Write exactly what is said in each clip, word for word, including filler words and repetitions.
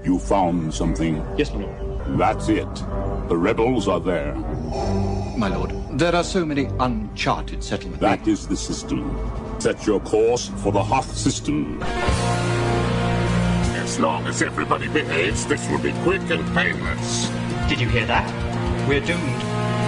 You found something. Yes, my lord. That's it. The rebels are there. My lord, there are so many uncharted settlements. That is the system. Set your course for the Hoth system. As long as everybody behaves, this will be quick and painless. Did you hear that? We're doomed.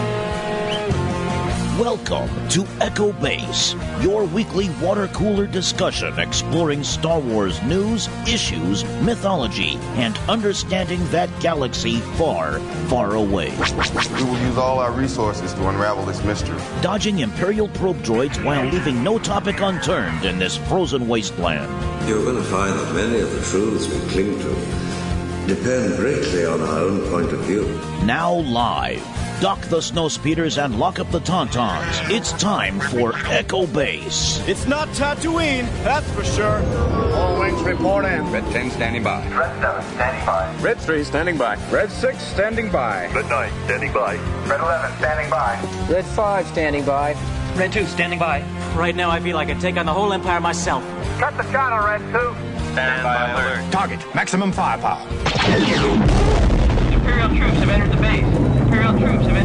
Welcome to Echo Base, your weekly water cooler discussion exploring Star Wars news, issues, mythology, and understanding that galaxy far, far away. We will use all our resources to unravel this mystery. Dodging Imperial probe droids while leaving no topic unturned in this frozen wasteland. You're going to find that many of the truths we cling to depend greatly on our own point of view. Now live. Dock the snowspeeders and lock up the tauntauns. It's time for Echo Base. It's not Tatooine, that's for sure. All wings report in. Red ten standing by. Red seven standing by. Red three standing by. Red six standing by. Red nine standing by. Red eleven standing by. Red five standing by. Red two standing by. Right now I feel like I'd take on the whole Empire myself. Cut the shot on Red two. Stand by alert. Target, maximum firepower. Imperial troops have entered the base. Imperial troops have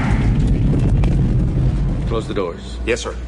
entered. Close the doors. Yes, sir.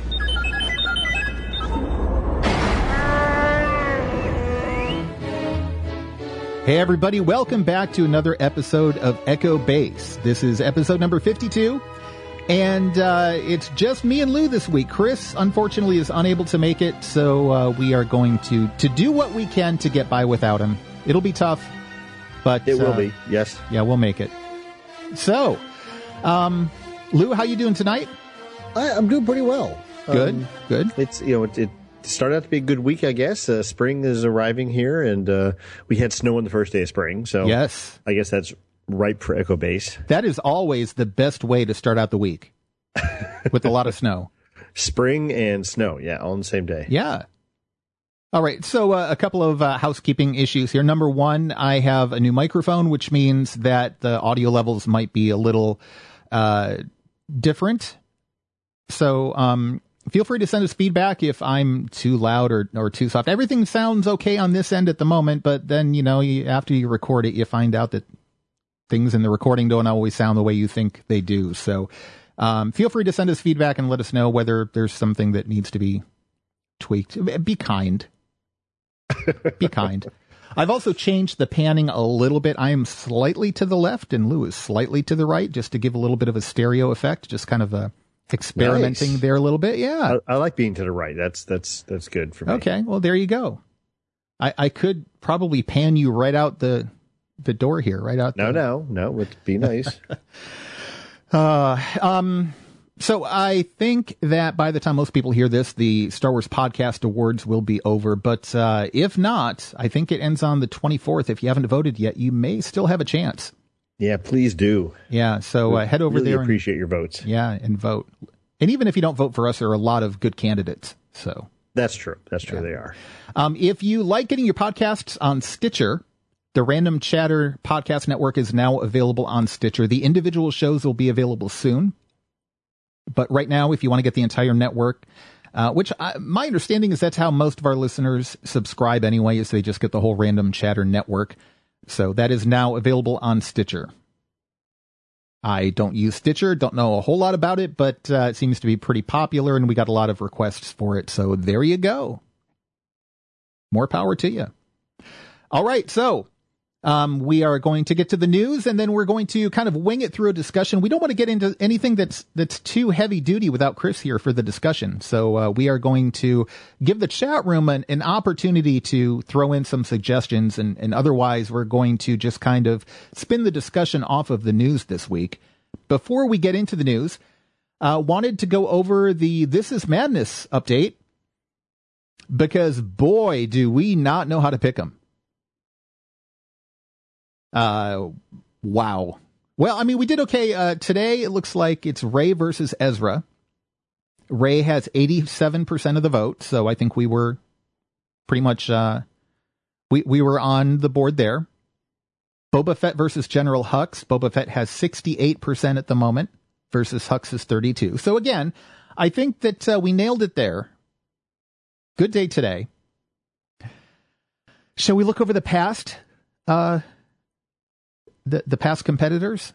Hey everybody, welcome back to another episode of Echo Base. This is episode number fifty-two, and uh, it's just me and Lou this week. Chris, unfortunately, is unable to make it, so uh, we are going to, to do what we can to get by without him. It'll be tough, but... It will uh, be, yes. Yeah, we'll make it. So, um, Lou, how you doing tonight? I, I'm doing pretty well. Good, um, good. It's, you know, it, it started out to be a good week, I guess. Uh, spring is arriving here, and uh, we had snow on the first day of spring, so yes, I guess that's ripe for Echo Base. That is always the best way to start out the week, with a lot of snow. Spring and snow, yeah, all on the same day. Yeah. All right, so uh, a couple of uh, housekeeping issues here. Number one, I have a new microphone, which means that the audio levels might be a little uh, different. So um, feel free to send us feedback if I'm too loud or, or too soft. Everything sounds okay on this end at the moment, but then, you know, you, after you record it, you find out that things in the recording don't always sound the way you think they do. So um, feel free to send us feedback and let us know whether there's something that needs to be tweaked. Be kind. Be kind. I've also changed the panning a little bit. I am slightly to the left and Lou is slightly to the right, just to give a little bit of a stereo effect, just kind of a experimenting nice. There a little bit. Yeah. I, I like being to the right. That's that's that's good for me. Okay. Well, there you go. I, I could probably pan you right out the the door here, right out. No, the... no, no. It would be nice. uh, um. So I think that by the time most people hear this, the Star Wars Podcast Awards will be over. But uh, if not, I think it ends on the twenty-fourth. If you haven't voted yet, you may still have a chance. Yeah, please do. Yeah, so uh, head over really there. Really appreciate your votes. Yeah, and vote. And even if you don't vote for us, there are a lot of good candidates. So that's true. That's true. Yeah. They are. Um, if you like getting your podcasts on Stitcher, the Random Chatter Podcast Network is now available on Stitcher. The individual shows will be available soon. But right now, if you want to get the entire network, uh, which I, my understanding is that's how most of our listeners subscribe anyway, is they just get the whole Random Chatter network. So that is now available on Stitcher. I don't use Stitcher, don't know a whole lot about it, but uh, it seems to be pretty popular, and we got a lot of requests for it. So there you go. More power to you. All right, so Um, we are going to get to the news, and then we're going to kind of wing it through a discussion. We don't want to get into anything that's that's too heavy duty without Chris here for the discussion. So uh, we are going to give the chat room an, an opportunity to throw in some suggestions, and, and otherwise we're going to just kind of spin the discussion off of the news this week. Before we get into the news, uh, wanted to go over the This Is Madness update, because boy, do we not know how to pick them. Uh, wow. Well, I mean, we did okay. Uh, today it looks like it's Rey versus Ezra. Rey has eighty-seven percent of the vote, so I think we were pretty much, uh, we, we were on the board there. Boba Fett versus General Hux. Boba Fett has sixty-eight percent at the moment versus Hux is thirty-two. So again, I think that uh, we nailed it there. Good day today. Shall we look over the past, uh, The the past competitors?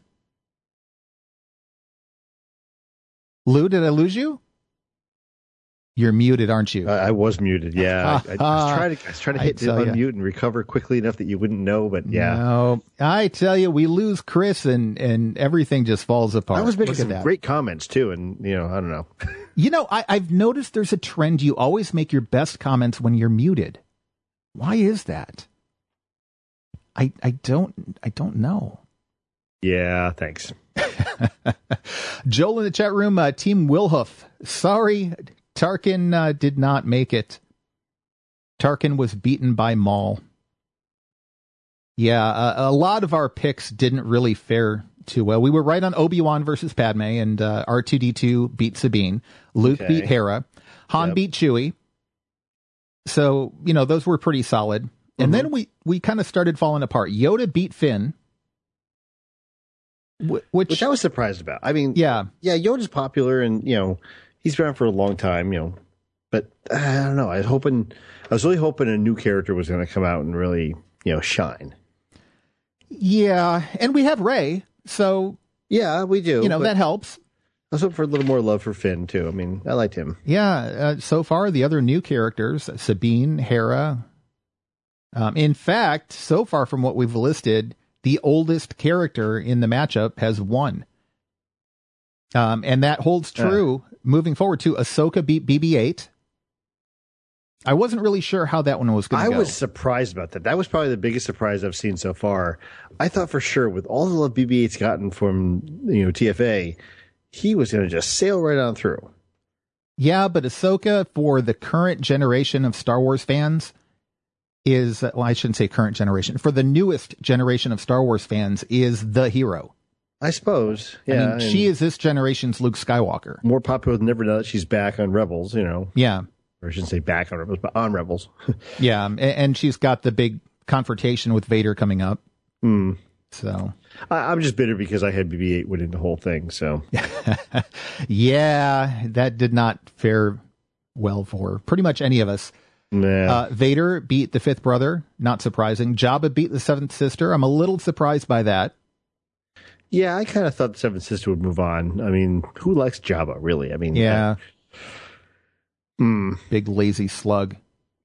Lou, did I lose you? You're muted, aren't you? I, I was muted, yeah. I, I, I was trying to, I was trying to hit to unmute you. and recover quickly enough that you wouldn't know, but yeah. No, I tell you, we lose Chris and, and everything just falls apart. I was making Look some great comments, too, and, you know, I don't know. You know, I, I've noticed there's a trend. You always make your best comments when you're muted. Why is that? I I don't I don't know. Yeah, thanks. Joel in the chat room, uh, Team Wilhoof. Sorry, Tarkin uh, did not make it. Tarkin was beaten by Maul. Yeah, uh, a lot of our picks didn't really fare too well. We were right on Obi-Wan versus Padme, and uh, R two D two beat Sabine. Luke Okay. beat Hera. Han Yep. beat Chewie. So, you know, those were pretty solid. And Mhm. then we, we kind of started falling apart. Yoda beat Finn. Which, Which I was surprised about. I mean, yeah, yeah, Yoda's popular, and you know he's been around for a long time. You know, but uh, I don't know. I was hoping, I was really hoping a new character was going to come out and really, you know, shine. Yeah, and we have Rey, so yeah, we do. You know, but that helps. I was hoping for a little more love for Finn too. I mean, I liked him. Yeah, uh, so far the other new characters, Sabine, Hera. Um, in fact, so far from what we've listed, the oldest character in the matchup has won. Um, and that holds true uh. moving forward to Ahsoka beat B B eight. I wasn't really sure how that one was going to go. I was surprised about that. That was probably the biggest surprise I've seen so far. I thought for sure with all the love B B eight's gotten from, you know, T F A, he was going to just sail right on through. Yeah, but Ahsoka, for the current generation of Star Wars fans, is, well, I shouldn't say current generation, for the newest generation of Star Wars fans, is the hero. I suppose. Yeah. I mean, she is this generation's Luke Skywalker. More popular than ever now that she's back on Rebels, you know. Yeah. Or I shouldn't say back on Rebels, but on Rebels. Yeah, and, and she's got the big confrontation with Vader coming up. Hmm. So I, I'm just bitter because I had B B eight winning the whole thing. So yeah, that did not fare well for pretty much any of us. Nah. Uh, Vader beat the fifth brother. Not surprising. Jabba beat the seventh sister. I'm a little surprised by that. Yeah, I kind of thought the seventh sister would move on. I mean, who likes Jabba, really? I mean, yeah. I, mm. Big lazy slug.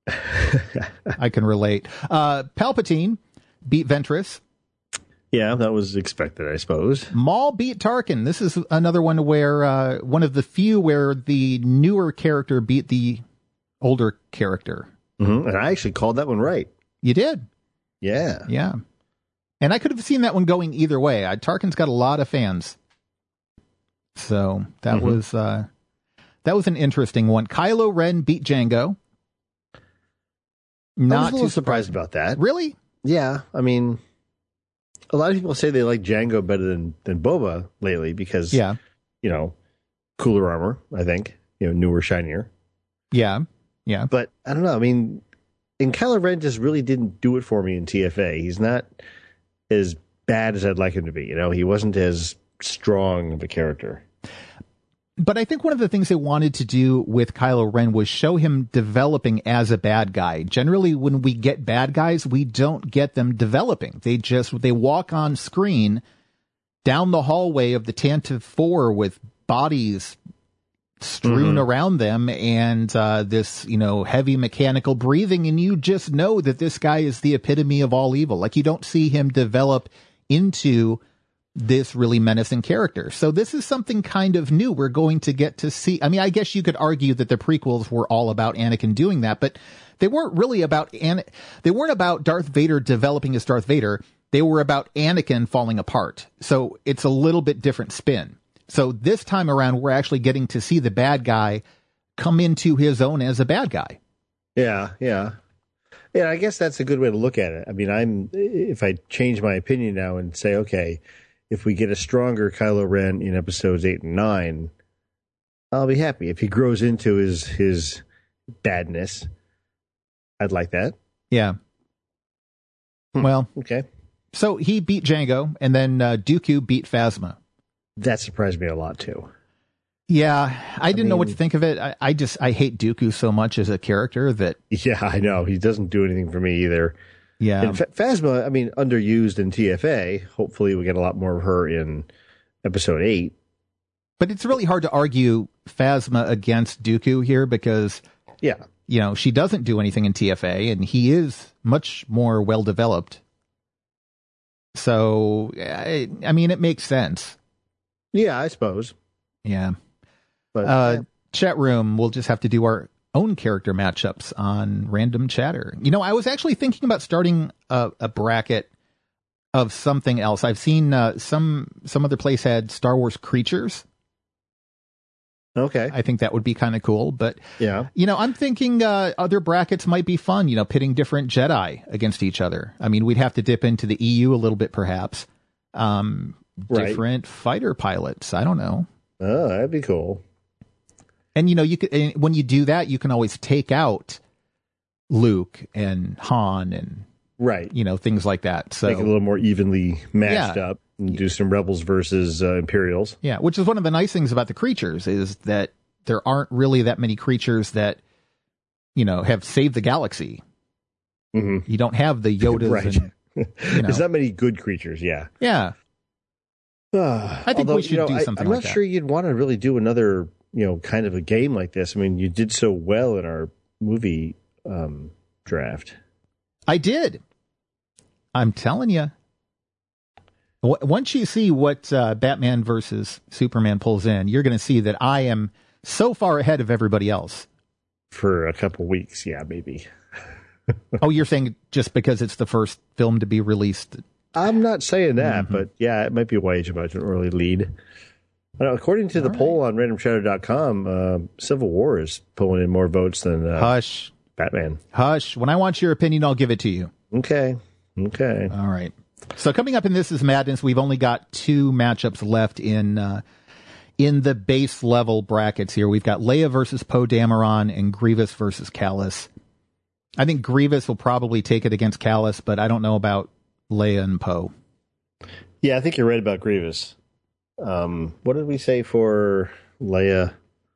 I can relate. Uh, Palpatine beat Ventress. Yeah, that was expected, I suppose. Maul beat Tarkin. This is another one where, uh, one of the few where the newer character beat the older character. Mm-hmm. And I actually called that one right. You did? Yeah. Yeah. And I could have seen that one going either way. I, Tarkin's got a lot of fans. So that mm-hmm. was, uh, that was an interesting one. Kylo Ren beat Jango. Not I was a little too surprised about that. Really? Yeah. I mean, a lot of people say they like Jango better than, than Boba lately because, yeah. you know, cooler armor, I think, you know, newer, shinier. Yeah. Yeah. But I don't know. I mean, and Kylo Ren just really didn't do it for me in T F A. He's not as bad as I'd like him to be. You know, he wasn't as strong of a character. But I think one of the things they wanted to do with Kylo Ren was show him developing as a bad guy. Generally, when we get bad guys, we don't get them developing. They just, they walk on screen down the hallway of the Tantive Four with bodies strewn mm-hmm. around them and uh, this, you know, heavy mechanical breathing. And you just know that this guy is the epitome of all evil. Like, you don't see him develop into this really menacing character. So this is something kind of new. We're going to get to see. I mean, I guess you could argue that the prequels were all about Anakin doing that, but they weren't really about An- they weren't about Darth Vader developing as Darth Vader. They were about Anakin falling apart. So it's a little bit different spin. So this time around, we're actually getting to see the bad guy come into his own as a bad guy. Yeah, yeah. Yeah, I guess that's a good way to look at it. I mean, I'm if I change my opinion now and say, okay, if we get a stronger Kylo Ren in episodes eight and nine, I'll be happy. If he grows into his his badness, I'd like that. Yeah. Hmm. Well, okay. So he beat Jango, and then uh, Dooku beat Phasma. That surprised me a lot too. Yeah, I didn't I mean, know what to think of it. I, I just I hate Dooku so much as a character that. Yeah, I know he doesn't do anything for me either. Yeah. And F- Phasma, I mean, underused in T F A. Hopefully we get a lot more of her in episode eight. But it's really hard to argue Phasma against Dooku here because, yeah, you know, she doesn't do anything in T F A and he is much more well-developed. So, I, I mean, it makes sense. Yeah, I suppose. Yeah. But uh, yeah. Chat room, we'll just have to do our own character matchups on Random Chatter. You know, I was actually thinking about starting a, a bracket of something else. I've seen uh, some some other place had Star Wars creatures. Okay. I think that would be kind of cool. But, yeah, you know, I'm thinking uh, other brackets might be fun, you know, pitting different Jedi against each other. I mean, we'd have to dip into the E U a little bit, perhaps. Um, right. Different fighter pilots. I don't know. Oh, that'd be cool. And, you know, you could, and when you do that, you can always take out Luke and Han and, right, you know, things like that. So make it a little more evenly matched yeah. up and do some Rebels versus uh, Imperials. Yeah, which is one of the nice things about the creatures is that there aren't really that many creatures that, you know, have saved the galaxy. Mm-hmm. You don't have the Yodas. right. And, you know. There's not many good creatures, yeah. Yeah. Uh, I think although, we should you know, do I, something I'm like not sure you'd want to really do another, you know, kind of a game like this. I mean, you did so well in our movie um, draft. I did. I'm telling you. W- once you see what uh, Batman versus Superman pulls in, you're going to see that I am so far ahead of everybody else. For a couple weeks, yeah, maybe. Oh, you're saying just because it's the first film to be released? I'm not saying that, mm-hmm. but yeah, it might be way too much an early lead. Know, according to the All poll right. on random chatter dot com, uh, Civil War is pulling in more votes than uh, Hush. Batman. Hush. When I want your opinion, I'll give it to you. Okay. Okay. All right. So coming up in This Is Madness, we've only got two matchups left in uh, in the base level brackets here. We've got Leia versus Poe Dameron and Grievous versus Callus. I think Grievous will probably take it against Callus, but I don't know about Leia and Poe. Yeah, I think you're right about Grievous. Um, what did we say for Leia?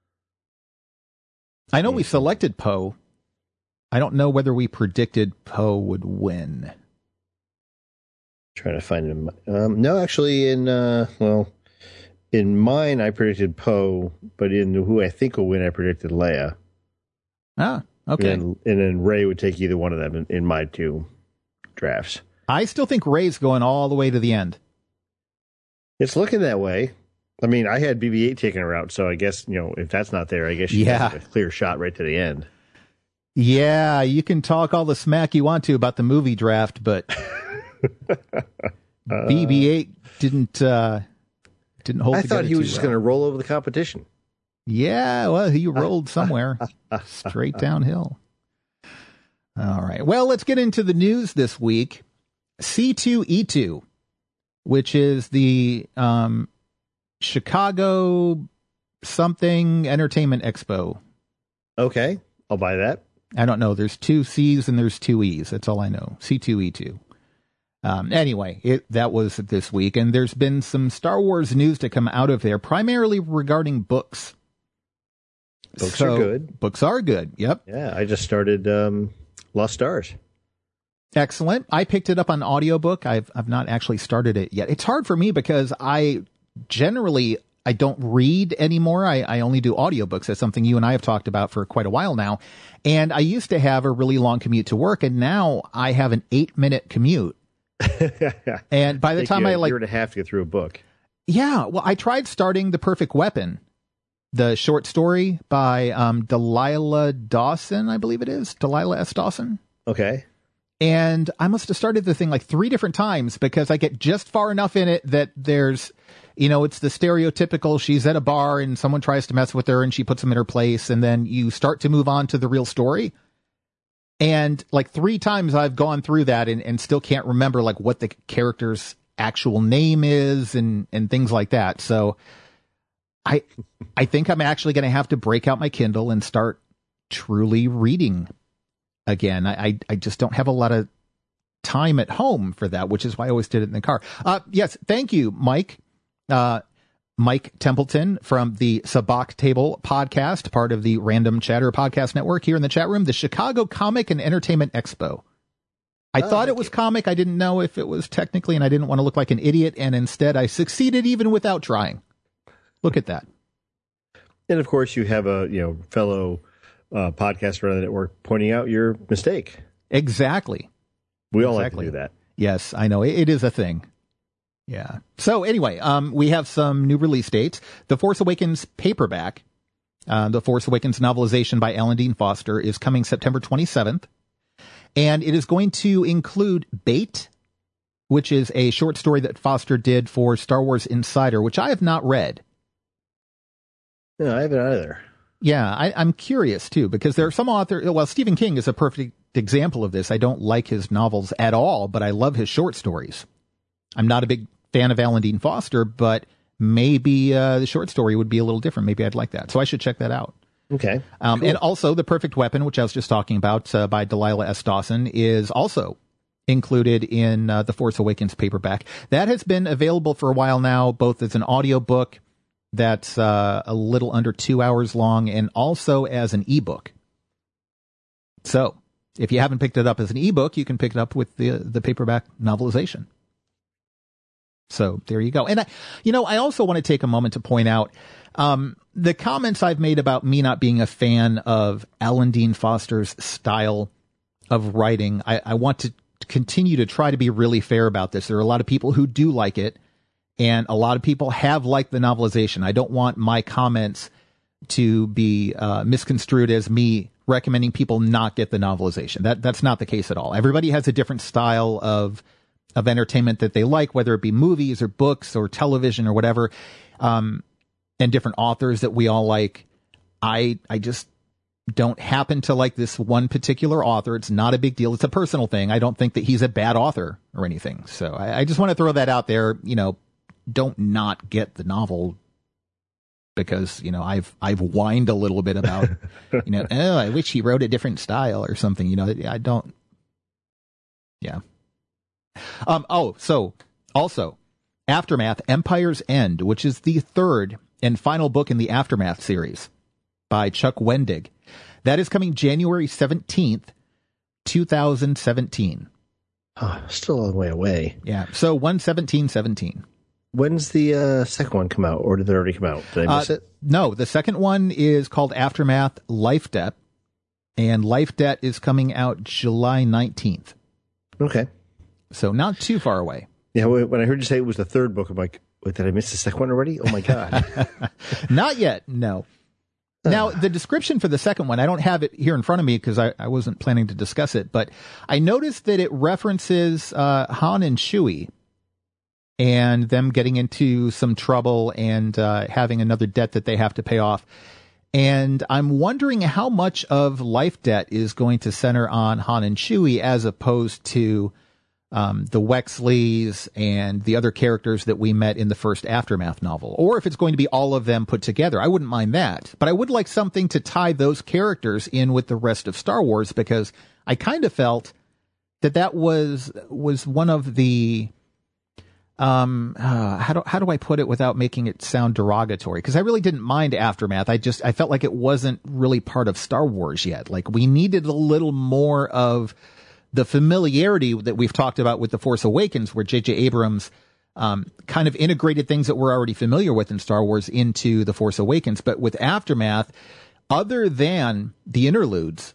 I know we selected Poe. I don't know whether we predicted Poe would win. Trying to find him. Um, no, actually, in uh, well, in mine I predicted Poe, but in who I think will win, I predicted Leia. Ah, okay. And then, and then Rey would take either one of them in, in my two drafts. I still think Rey's going all the way to the end. It's looking that way. I mean, I had B B eight taking her out, so I guess, you know, if that's not there, I guess she yeah. has a clear shot right to the end. Yeah, you can talk all the smack you want to about the movie draft, but uh, B B eight didn't uh, didn't hold. I thought he was just well. going to roll over the competition. Yeah, well, he rolled somewhere straight downhill. All right. Well, let's get into the news this week. C two E two, which is the um, Chicago something Entertainment Expo. Okay, I'll buy that. I don't know. There's two C's and there's two E's. That's all I know. C two E two. Um, anyway, it, that was this week. And there's been some Star Wars news to come out of there, primarily regarding books. Books so, are good. Books are good. Yep. Yeah, I just started um, Lost Stars. Excellent. I picked it up on audiobook. I've I've not actually started it yet. It's hard for me because I generally I don't read anymore. I, I only do audiobooks. That's something you and I have talked about for quite a while now. And I used to have a really long commute to work, and now I have an eight minute commute. And by the Take time you I a like year and a half to get through a book. Yeah, well, I tried starting The Perfect Weapon, the short story by um, Delilah Dawson, I believe it is. Delilah S. Dawson. Okay. And I must have started the thing like three different times because I get just far enough in it that there's, you know, it's the stereotypical, she's at a bar and someone tries to mess with her and she puts them in her place. And then you start to move on to the real story. And like three times I've gone through that and, and still can't remember like what the character's actual name is and, and things like that. So I, I think I'm actually going to have to break out my Kindle and start truly reading again. I, I, I just don't have a lot of time at home for that, which is why I always did it in the car. Uh, yes. Thank you, Mike. Uh, Mike Templeton from the Sabak Table podcast, part of the Random Chatter podcast network here in the chat room, the Chicago Comic and Entertainment Expo. I oh, thought it was you. comic. I didn't know if it was technically, and I didn't want to look like an idiot, and instead I succeeded even without trying. Look at that. And of course, you have a you know fellow uh, podcaster on the network pointing out your mistake. Exactly. We all exactly. like to do that. Yes, I know. It, it is a thing. Yeah. So anyway, um, we have some new release dates. The Force Awakens paperback, uh, the Force Awakens novelization by Alan Dean Foster, is coming September twenty-seventh. And it is going to include Bait, which is a short story that Foster did for Star Wars Insider, which I have not read. No, I haven't either. Yeah, I, I'm curious, too, because there are some authors... Well, Stephen King is a perfect example of this. I don't like his novels at all, but I love his short stories. I'm not a big fan of Alan Dean Foster, but maybe uh, the short story would be a little different. Maybe I'd like that. So I should check that out. Okay. Um, cool. And also, The Perfect Weapon, which I was just talking about uh, by Delilah S. Dawson, is also included in uh, the Force Awakens paperback. That has been available for a while now, both as an audiobook that's uh, a little under two hours long and also as an ebook. So if you haven't picked it up as an ebook, you can pick it up with the the paperback novelization. So there you go. And, I, you know, I also want to take a moment to point out um, the comments I've made about me not being a fan of Alan Dean Foster's style of writing. I, I want to continue to try to be really fair about this. There are a lot of people who do like it, and a lot of people have liked the novelization. I don't want my comments to be uh, misconstrued as me recommending people not get the novelization. That that's not the case at all. Everybody has a different style of of entertainment that they like, whether it be movies or books or television or whatever, um, and different authors that we all like. I I just don't happen to like this one particular author. It's not a big deal. It's a personal thing. I don't think that he's a bad author or anything. So I, I just want to throw that out there. You know, don't not get the novel because, you know, I've I've whined a little bit about, you know, oh, I wish he wrote a different style or something. You know, I don't. Yeah. Um, oh, so also Aftermath, Empire's End, which is the third and final book in the Aftermath series by Chuck Wendig. That is coming January seventeenth, twenty seventeen. Oh, still a long way away. Yeah. So one seventeen seventeen. When's the uh, second one come out, or did it already come out? Did I miss uh, it? No, the second one is called Aftermath Life Debt, and Life Debt is coming out July nineteenth. Okay. So not too far away. Yeah, when I heard you say it was the third book, I'm like, wait, did I miss the second one already? Oh, my God. Not yet, no. Now, the description for the second one, I don't have it here in front of me because I, I wasn't planning to discuss it, but I noticed that it references uh, Han and Chewie and them getting into some trouble and uh, having another debt that they have to pay off. And I'm wondering how much of Life Debt is going to center on Han and Chewie as opposed to um, the Wexleys and the other characters that we met in the first Aftermath novel, or if it's going to be all of them put together. I wouldn't mind that, but I would like something to tie those characters in with the rest of Star Wars, because I kind of felt that that was was one of the um uh, how do how do I put it without making it sound derogatory? Because I really didn't mind Aftermath. I just I felt like it wasn't really part of Star Wars yet. Like we needed a little more of the familiarity that we've talked about with The Force Awakens, where J J Abrams um, kind of integrated things that we're already familiar with in Star Wars into The Force Awakens. But with Aftermath, other than the interludes,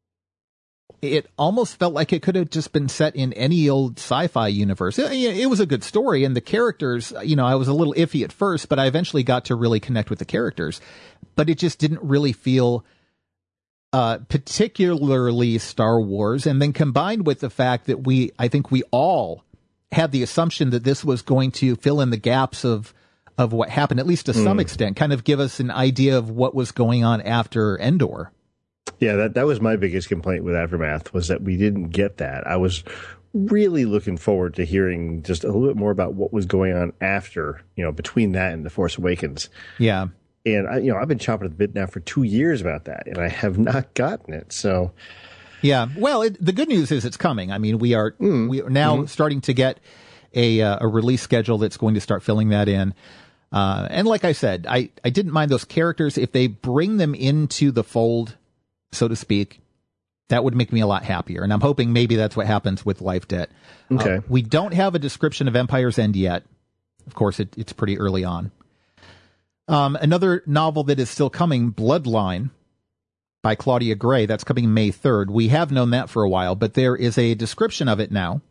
it almost felt like it could have just been set in any old sci-fi universe. It, it was a good story, and the characters, you know, I was a little iffy at first, but I eventually got to really connect with the characters. But it just didn't really feel Uh, particularly Star Wars, and then combined with the fact that we, I think we all had the assumption that this was going to fill in the gaps of, of what happened, at least to mm. some extent, kind of give us an idea of what was going on after Endor. Yeah, that, that was my biggest complaint with Aftermath, was that we didn't get that. I was really looking forward to hearing just a little bit more about what was going on after, you know, between that and The Force Awakens. Yeah. And, I, you know, I've been chopping at the bit now for two years about that, and I have not gotten it. So, yeah. Well, it, the good news is it's coming. I mean, we are mm. we are now mm-hmm. starting to get a uh, a release schedule that's going to start filling that in. Uh, and like I said, I, I didn't mind those characters if they bring them into the fold, so to speak. That would make me a lot happier. And I'm hoping maybe that's what happens with Life Debt. Okay. Uh, we don't have a description of Empire's End yet. Of course, it, it's pretty early on. Um, another novel that is still coming, Bloodline, by Claudia Gray. That's coming May third. We have known that for a while, but there is a description of it now.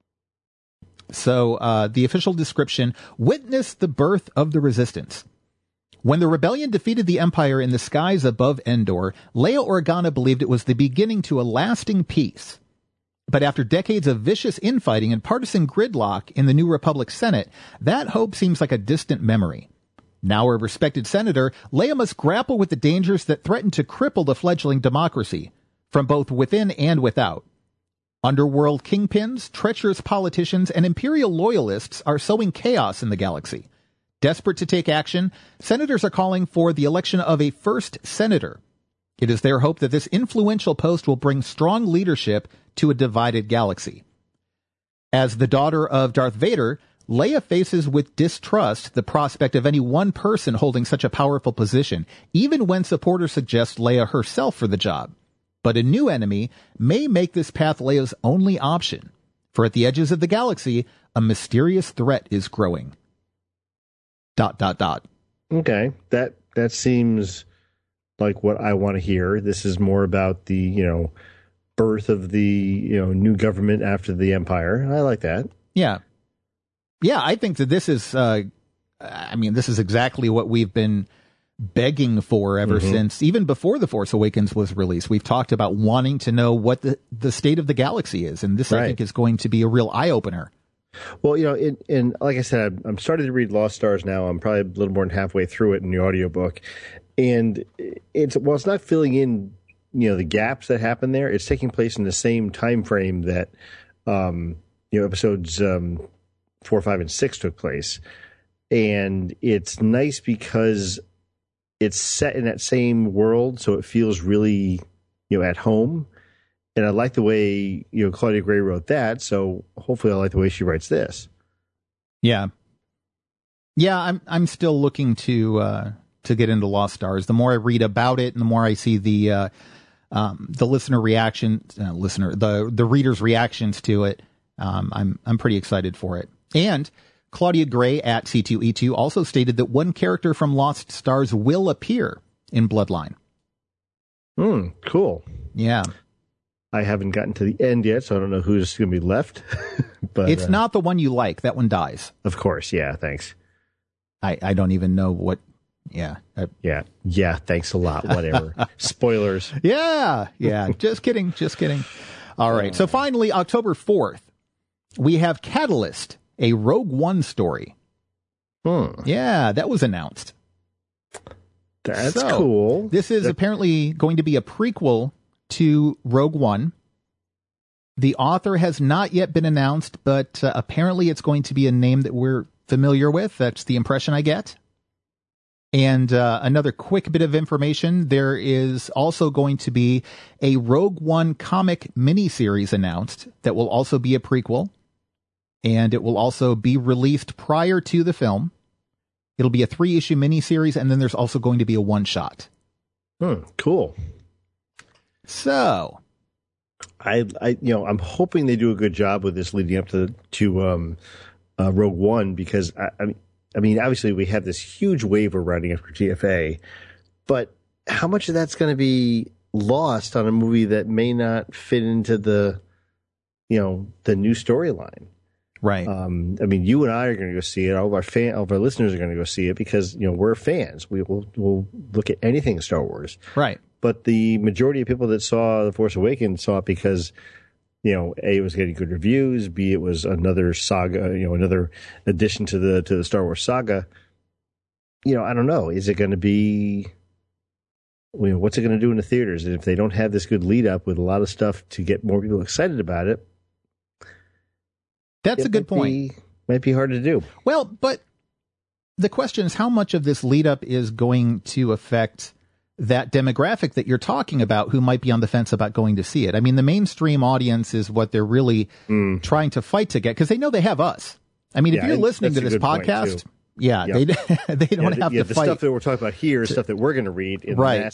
So uh, the official description, witness the birth of the resistance. When the rebellion defeated the Empire in the skies above Endor, Leia Organa believed it was the beginning to a lasting peace. But after decades of vicious infighting and partisan gridlock in the New Republic Senate, that hope seems like a distant memory. Now a respected senator, Leia must grapple with the dangers that threaten to cripple the fledgling democracy, from both within and without. Underworld kingpins, treacherous politicians, and imperial loyalists are sowing chaos in the galaxy. Desperate to take action, senators are calling for the election of a first senator. It is their hope that this influential post will bring strong leadership to a divided galaxy. As the daughter of Darth Vader, Leia faces with distrust the prospect of any one person holding such a powerful position, even when supporters suggest Leia herself for the job. But a new enemy may make this path Leia's only option, for at the edges of the galaxy, a mysterious threat is growing. Dot, dot, dot. Okay, that that seems like what I want to hear. This is more about the, you know, birth of the, you know, new government after the Empire. I like that. Yeah. Yeah, I think that this is, uh, I mean, this is exactly what we've been begging for ever mm-hmm. since, even before The Force Awakens was released. We've talked about wanting to know what the, the state of the galaxy is, and this, right. I think, is going to be a real eye-opener. Well, you know, it, and like I said, I'm starting to read Lost Stars now. I'm probably a little more than halfway through it in the audiobook. And it's, well, it's not filling in, you know, the gaps that happen there. It's taking place in the same time frame that, um, you know, episodes um, four, five, and six took place. And it's nice because it's set in that same world, so it feels really, you know, at home. And I like the way, you know, Claudia Gray wrote that, so hopefully I like the way she writes this. Yeah. Yeah, I'm I'm still looking to uh, to get into Lost Stars. The more I read about it and the more I see the uh, um, the listener reaction, uh, listener, the the reader's reactions to it, um, I'm I'm pretty excited for it. And Claudia Gray at C two E two also stated that one character from Lost Stars will appear in Bloodline. Hmm, cool. Yeah. I haven't gotten to the end yet, so I don't know who's going to be left. But it's uh, not the one you like. That one dies. Of course. Yeah. Thanks. I, I don't even know what. Yeah. I, yeah. Yeah. Thanks a lot. Whatever. Spoilers. Yeah. Yeah. Just kidding. Just kidding. All right. So finally, October fourth, we have Catalyst, a Rogue One story. Hmm. Yeah. That was announced. That's so, cool. This is that- apparently going to be a prequel to Rogue One. The author has not yet been announced, but uh, apparently it's going to be a name that we're familiar with. That's the impression I get. And uh, another quick bit of information, there is also going to be a Rogue One comic miniseries announced that will also be a prequel, and it will also be released prior to the film. It'll be a three-issue miniseries, and then there's also going to be a one-shot. Hmm, cool. So, I, I, you know, I'm hoping they do a good job with this leading up to to um, uh, Rogue One, because I, I mean, I mean, obviously we have this huge wave we're riding after T F A, but how much of that's going to be lost on a movie that may not fit into the, you know, the new storyline? Right. Um, I mean, you and I are going to go see it. All of our fan, all of our listeners are going to go see it because, you know, we're fans. We will we'll look at anything Star Wars. Right. But the majority of people that saw The Force Awakens saw it because, you know, A, it was getting good reviews, B, it was another saga, you know, another addition to the to the Star Wars saga. You know, I don't know. Is it going to be, you know, what's it going to do in the theaters? And if they don't have this good lead up with a lot of stuff to get more people excited about it, that's it a good point. Be, might be hard to do. Well, but the question is how much of this lead up is going to affect that demographic that you're talking about who might be on the fence about going to see it. I mean, the mainstream audience is what they're really mm. trying to fight to get, because they know they have us. I mean, yeah, if you're listening to this podcast, yeah, yep. they they don't yeah, have yeah, to the fight. The stuff that we're talking about here is to, stuff that we're going to read in right. the mass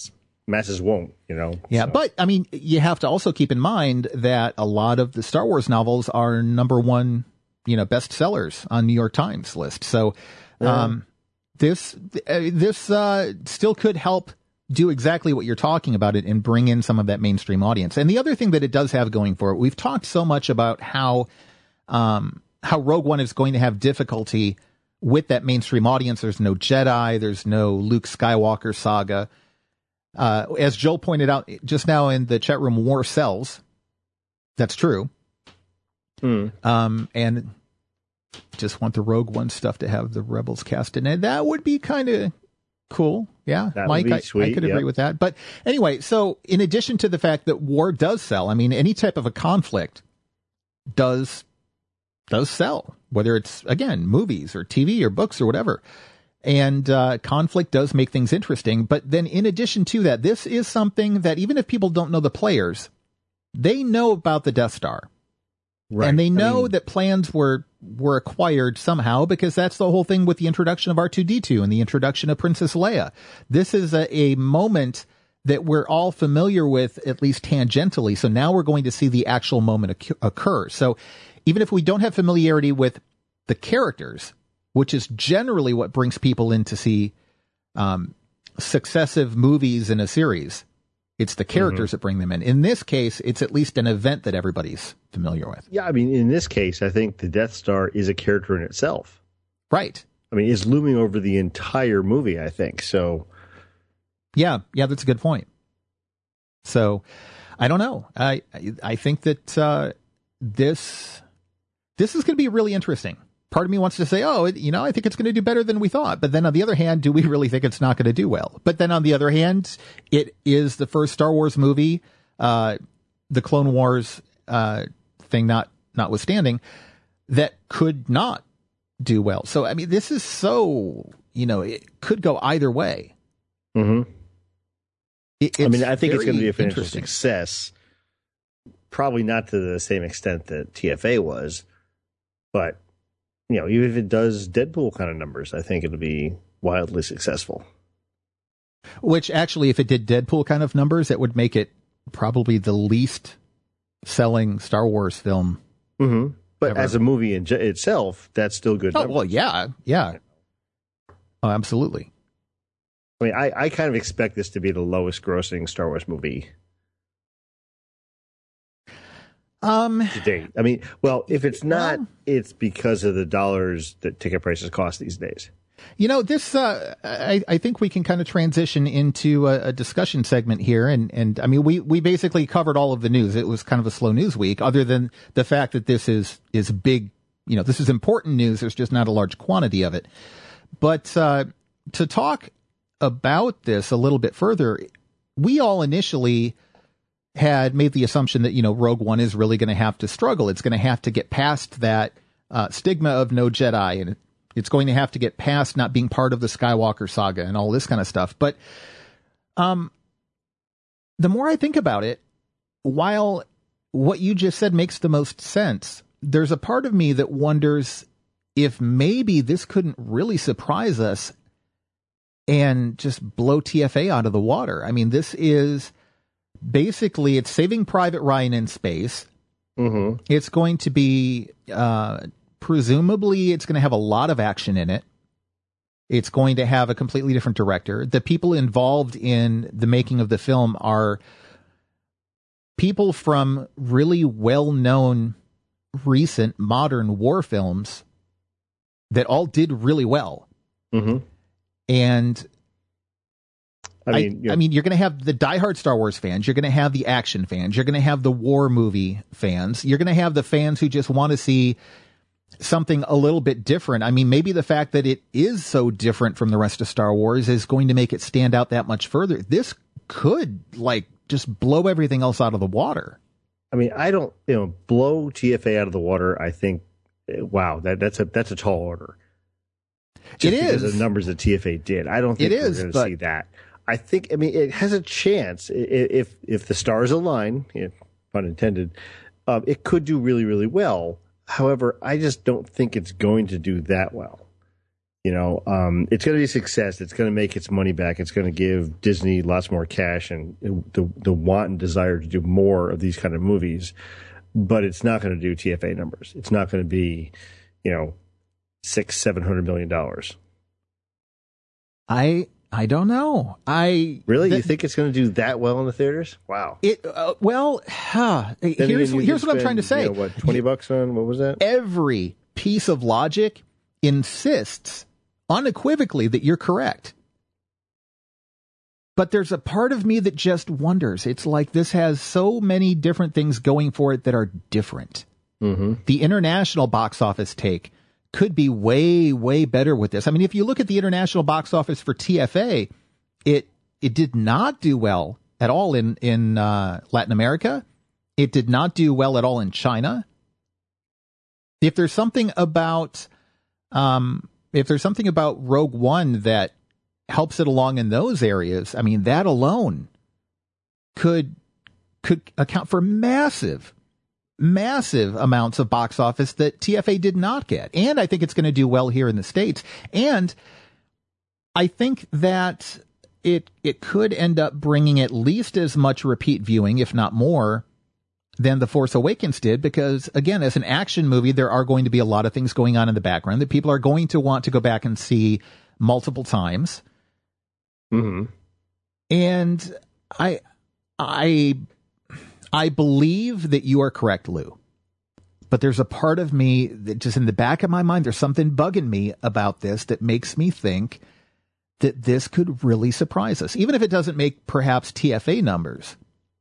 masses won't, you know. Yeah, so. but I mean, you have to also keep in mind that a lot of the Star Wars novels are number one, you know, bestsellers on New York Times list. So, um, yeah. this uh, this uh, still could help do exactly what you're talking about it and bring in some of that mainstream audience. And the other thing that it does have going for it, we've talked so much about how um, how Rogue One is going to have difficulty with that mainstream audience. There's no Jedi, there's no Luke Skywalker saga. Uh, as Joel pointed out just now in the chat room, war sells. That's true. Mm. Um, and just want the Rogue One stuff to have the Rebels cast in it. That would be kind of cool. Yeah, that Mike, I, sweet, I could agree yep. with that. But anyway, so in addition to the fact that war does sell, I mean, any type of a conflict does does sell, whether it's, again, movies or T V or books or whatever. And uh, conflict does make things interesting. But then in addition to that, this is something that even if people don't know the players, they know about the Death Star. Right. And they know I mean, that plans were were acquired somehow, because that's the whole thing with the introduction of R two D two and the introduction of Princess Leia. This is a, a moment that we're all familiar with, at least tangentially. So now we're going to see the actual moment occur. occur. So even if we don't have familiarity with the characters, which is generally what brings people in to see um, successive movies in a series, it's the characters mm-hmm. that bring them in. In this case, it's at least an event that everybody's familiar with. Yeah, I mean, in this case, I think the Death Star is a character in itself. Right. I mean, it's looming over the entire movie, I think. So, yeah, yeah, that's a good point. So, I don't know. I I, I think that uh, this this is going to be really interesting. Part of me wants to say, oh, it, you know, I think it's going to do better than we thought. But then on the other hand, do we really think it's not going to do well? But then on the other hand, it is the first Star Wars movie, uh, the Clone Wars uh, thing not notwithstanding, that could not do well. So, I mean, this is so, you know, it could go either way. Mm-hmm. It, I mean, I think it's going to be a financial success. Probably not to the same extent that T F A was, but you know, even if it does Deadpool kind of numbers, I think it'll be wildly successful. Which actually, if it did Deadpool kind of numbers, it would make it probably the least selling Star Wars film. Mm-hmm. But ever. As a movie in j- itself, that's still good. Oh, numbers. well, yeah, yeah. Oh, absolutely. I mean, I, I kind of expect this to be the lowest grossing Star Wars movie Um, to date. I mean, well, if it's not, well, it's because of the dollars that ticket prices cost these days. You know, this, uh, I, I think we can kind of transition into a, a discussion segment here. And, and I mean, we, we basically covered all of the news. It was kind of a slow news week, other than the fact that this is, is big, you know, this is important news. There's just not a large quantity of it. But, uh, to talk about this a little bit further, we all initially had made the assumption that, you know, Rogue One is really going to have to struggle. It's going to have to get past that uh, stigma of no Jedi, and it's going to have to get past not being part of the Skywalker saga and all this kind of stuff. But um, the more I think about it, while what you just said makes the most sense, there's a part of me that wonders if maybe this couldn't really surprise us and just blow T F A out of the water. I mean, this is... Basically, it's Saving Private Ryan in space. Mm-hmm. It's going to be, uh, presumably, it's going to have a lot of action in it. It's going to have a completely different director. The people involved in the making of the film are people from really well-known recent modern war films that all did really well. Mm-hmm. And I mean, I, I mean, you're going to have the diehard Star Wars fans. You're going to have the action fans. You're going to have the war movie fans. You're going to have the fans who just want to see something a little bit different. I mean, maybe the fact that it is so different from the rest of Star Wars is going to make it stand out that much further. This could, like, just blow everything else out of the water. I mean, I don't, you know, blow T F A out of the water. I think, wow, that that's a that's a tall order. Just it because is of the numbers that T F A did. I don't think it we're is, going to but... see that. I think, I mean, it has a chance if if the stars align, you know, pun intended, um, it could do really, really well. However, I just don't think it's going to do that well. You know, um, it's going to be a success. It's going to make its money back. It's going to give Disney lots more cash and the the want and desire to do more of these kind of movies. But it's not going to do T F A numbers. It's not going to be, you know, six, seven hundred million dollars. I I don't know. I really th- you think it's going to do that well in the theaters? Wow. It uh, well, huh, here's here's what spend, I'm trying to say. You know, what twenty bucks on what was that? Every piece of logic insists unequivocally that you're correct. But there's a part of me that just wonders. It's like this has so many different things going for it that are different. Mm-hmm. The international box office take could be way, way better with this. I mean, if you look at the international box office for T F A, it it did not do well at all in, in uh, Latin America. It did not do well at all in China. If there's something about um, if there's something about Rogue One that helps it along in those areas, I mean, that alone could could account for massive massive amounts of box office that T F A did not get. And I think it's going to do well here in the States. And I think that it it could end up bringing at least as much repeat viewing, if not more, than The Force Awakens did. Because, again, as an action movie, there are going to be a lot of things going on in the background that people are going to want to go back and see multiple times. Mm-hmm. And I I... I believe that you are correct, Lou. But there's a part of me that just in the back of my mind, there's something bugging me about this that makes me think that this could really surprise us. Even if it doesn't make perhaps T F A numbers.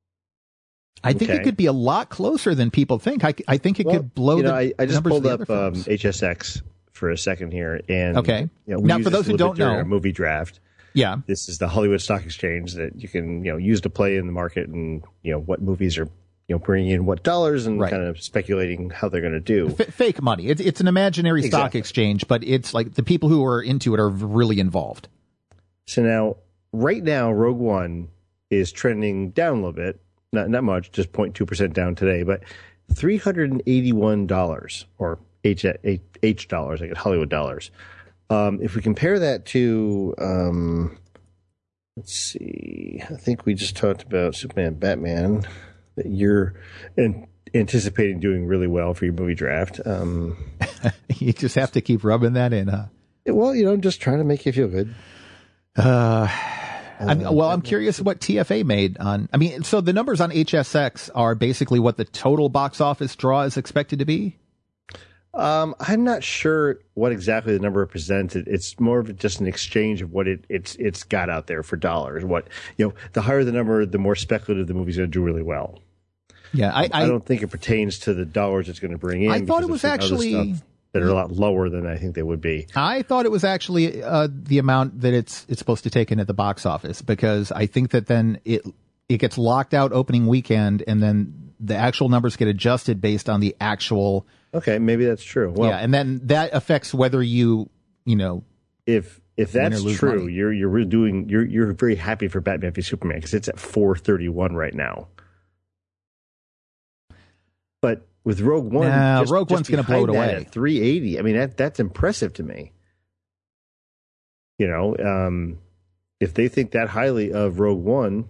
I think okay. it could be a lot closer than people think. I, I think it well, could blow you know, the I, I just numbers pulled of the up um, H S X for a second here. And, okay. You know, we now, use for those who don't know, our movie draft. Yeah. This is the Hollywood Stock Exchange that you can, you know, use to play in the market and, you know, what movies are, you know, bringing in what dollars and right. kind of speculating how they're going to do. F- fake money. It's, it's an imaginary exactly. stock exchange, but it's like the people who are into it are really involved. So now, right now, Rogue One is trending down a little bit. Not, not much, just zero point two percent down today, but three hundred eighty-one dollars or H, H, H dollars, I get Hollywood dollars. Um, if we compare that to, um, let's see, I think we just talked about Superman, Batman, that you're an- anticipating doing really well for your movie draft. Um, you just have to keep rubbing that in, huh? Well, you know, I'm just trying to make you feel good. Uh, I'm, well, I'm curious what T F A made on, I mean, so the numbers on H S X are basically what the total box office draw is expected to be? Um, I'm not sure what exactly the number represented. It's more of just an exchange of what it, it's it's got out there for dollars. What you know, the higher the number, the more speculative the movie's going to do really well. Yeah, I, I, I don't think it pertains to the dollars it's going to bring in. I thought it was actually that are a lot lower than I think they would be. I thought it was actually uh, the amount that it's it's supposed to take in at the box office, because I think that then it it gets locked out opening weekend, and then the actual numbers get adjusted based on the actual. Okay, maybe that's true. Well, yeah, and then that affects whether you, you know, if if that's true, money. you're you're doing you're you're very happy for Batman v Superman because it's at four thirty-one right now. But with Rogue One, nah, just, Rogue just One's going to blow it away at three eighty. I mean, that that's impressive to me. You know, um, if they think that highly of Rogue One,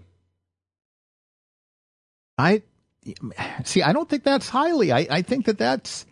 I see. I don't think that's highly. I I think that that's.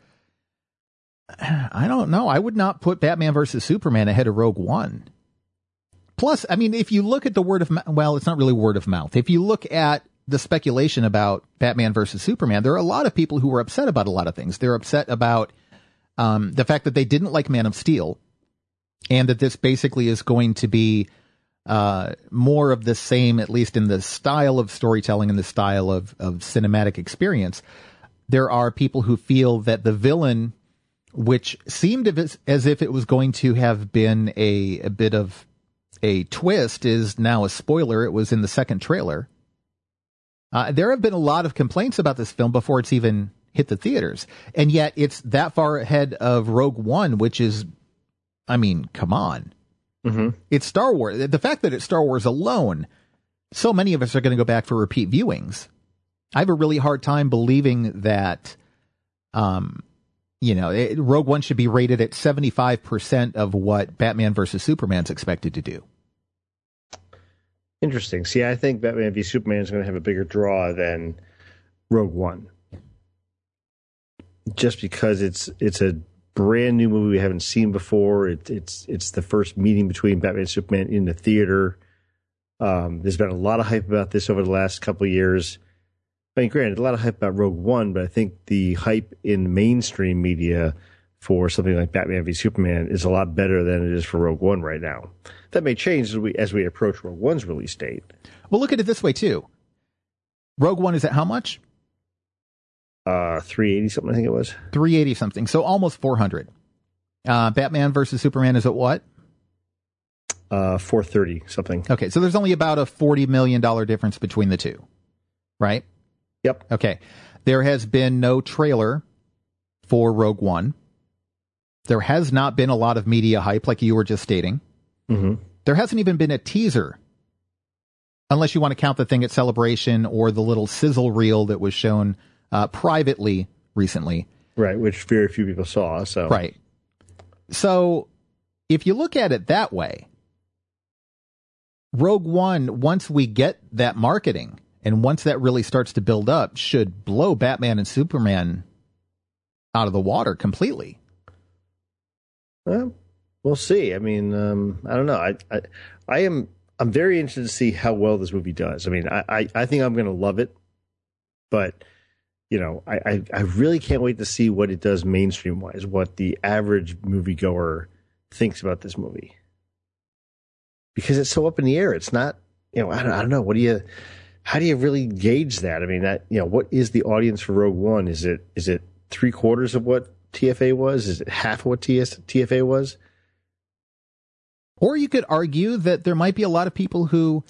I don't know. I would not put Batman versus Superman ahead of Rogue One. Plus, I mean, if you look at the word of mouth, well, it's not really word of mouth. If you look at the speculation about Batman versus Superman, there are a lot of people who are upset about a lot of things. They're upset about um, the fact that they didn't like Man of Steel, and that this basically is going to be uh, more of the same, at least in the style of storytelling and the style of, of cinematic experience. There are people who feel that the villain, which seemed as if it was going to have been a, a bit of a twist, is now a spoiler. It was in the second trailer. Uh, there have been a lot of complaints about this film before it's even hit the theaters. And yet it's that far ahead of Rogue One, which is, I mean, come on. Mm-hmm. It's Star Wars. The fact that it's Star Wars alone, so many of us are going to go back for repeat viewings. I have a really hard time believing that, um, you know, it, Rogue One should be rated at seventy-five percent of what Batman versus Superman's expected to do. Interesting. See, I think Batman v Superman is going to have a bigger draw than Rogue One, just because it's it's a brand new movie we haven't seen before. It, it's it's the first meeting between Batman and Superman in the theater. Um, there's been a lot of hype about this over the last couple of years. I mean, granted, a lot of hype about Rogue One, but I think the hype in mainstream media for something like Batman v Superman is a lot better than it is for Rogue One right now. That may change as we as we approach Rogue One's release date. Well, look at it this way too. Rogue One is at how much? Uh, three eighty something, I think it was. three eighty something, so almost four hundred. Uh, Batman versus Superman is at what? Uh, four thirty something. Okay, so there's only about a forty million dollars difference between the two, right? Yep. Okay. There has been no trailer for Rogue One. There has not been a lot of media hype, like you were just stating. Mm-hmm. There hasn't even been a teaser, unless you want to count the thing at Celebration or the little sizzle reel that was shown uh, privately recently. Right, which very few people saw. So Right. So if you look at it that way, Rogue One, once we get that marketing, and once that really starts to build up, should blow Batman and Superman out of the water completely. Well, we'll see. I mean, um, I don't know. I, I, I am. I'm very interested to see how well this movie does. I mean, I, I, I think I'm going to love it, but you know, I, I, I really can't wait to see what it does mainstream wise. What the average moviegoer thinks about this movie, because it's so up in the air. It's not. You know, I don't, I don't know. What do you? How do you really gauge that? I mean, that, you know, what is the audience for Rogue One? Is it is it three quarters of what T F A was? Is it half of what T F A was? Or you could argue that there might be a lot of people who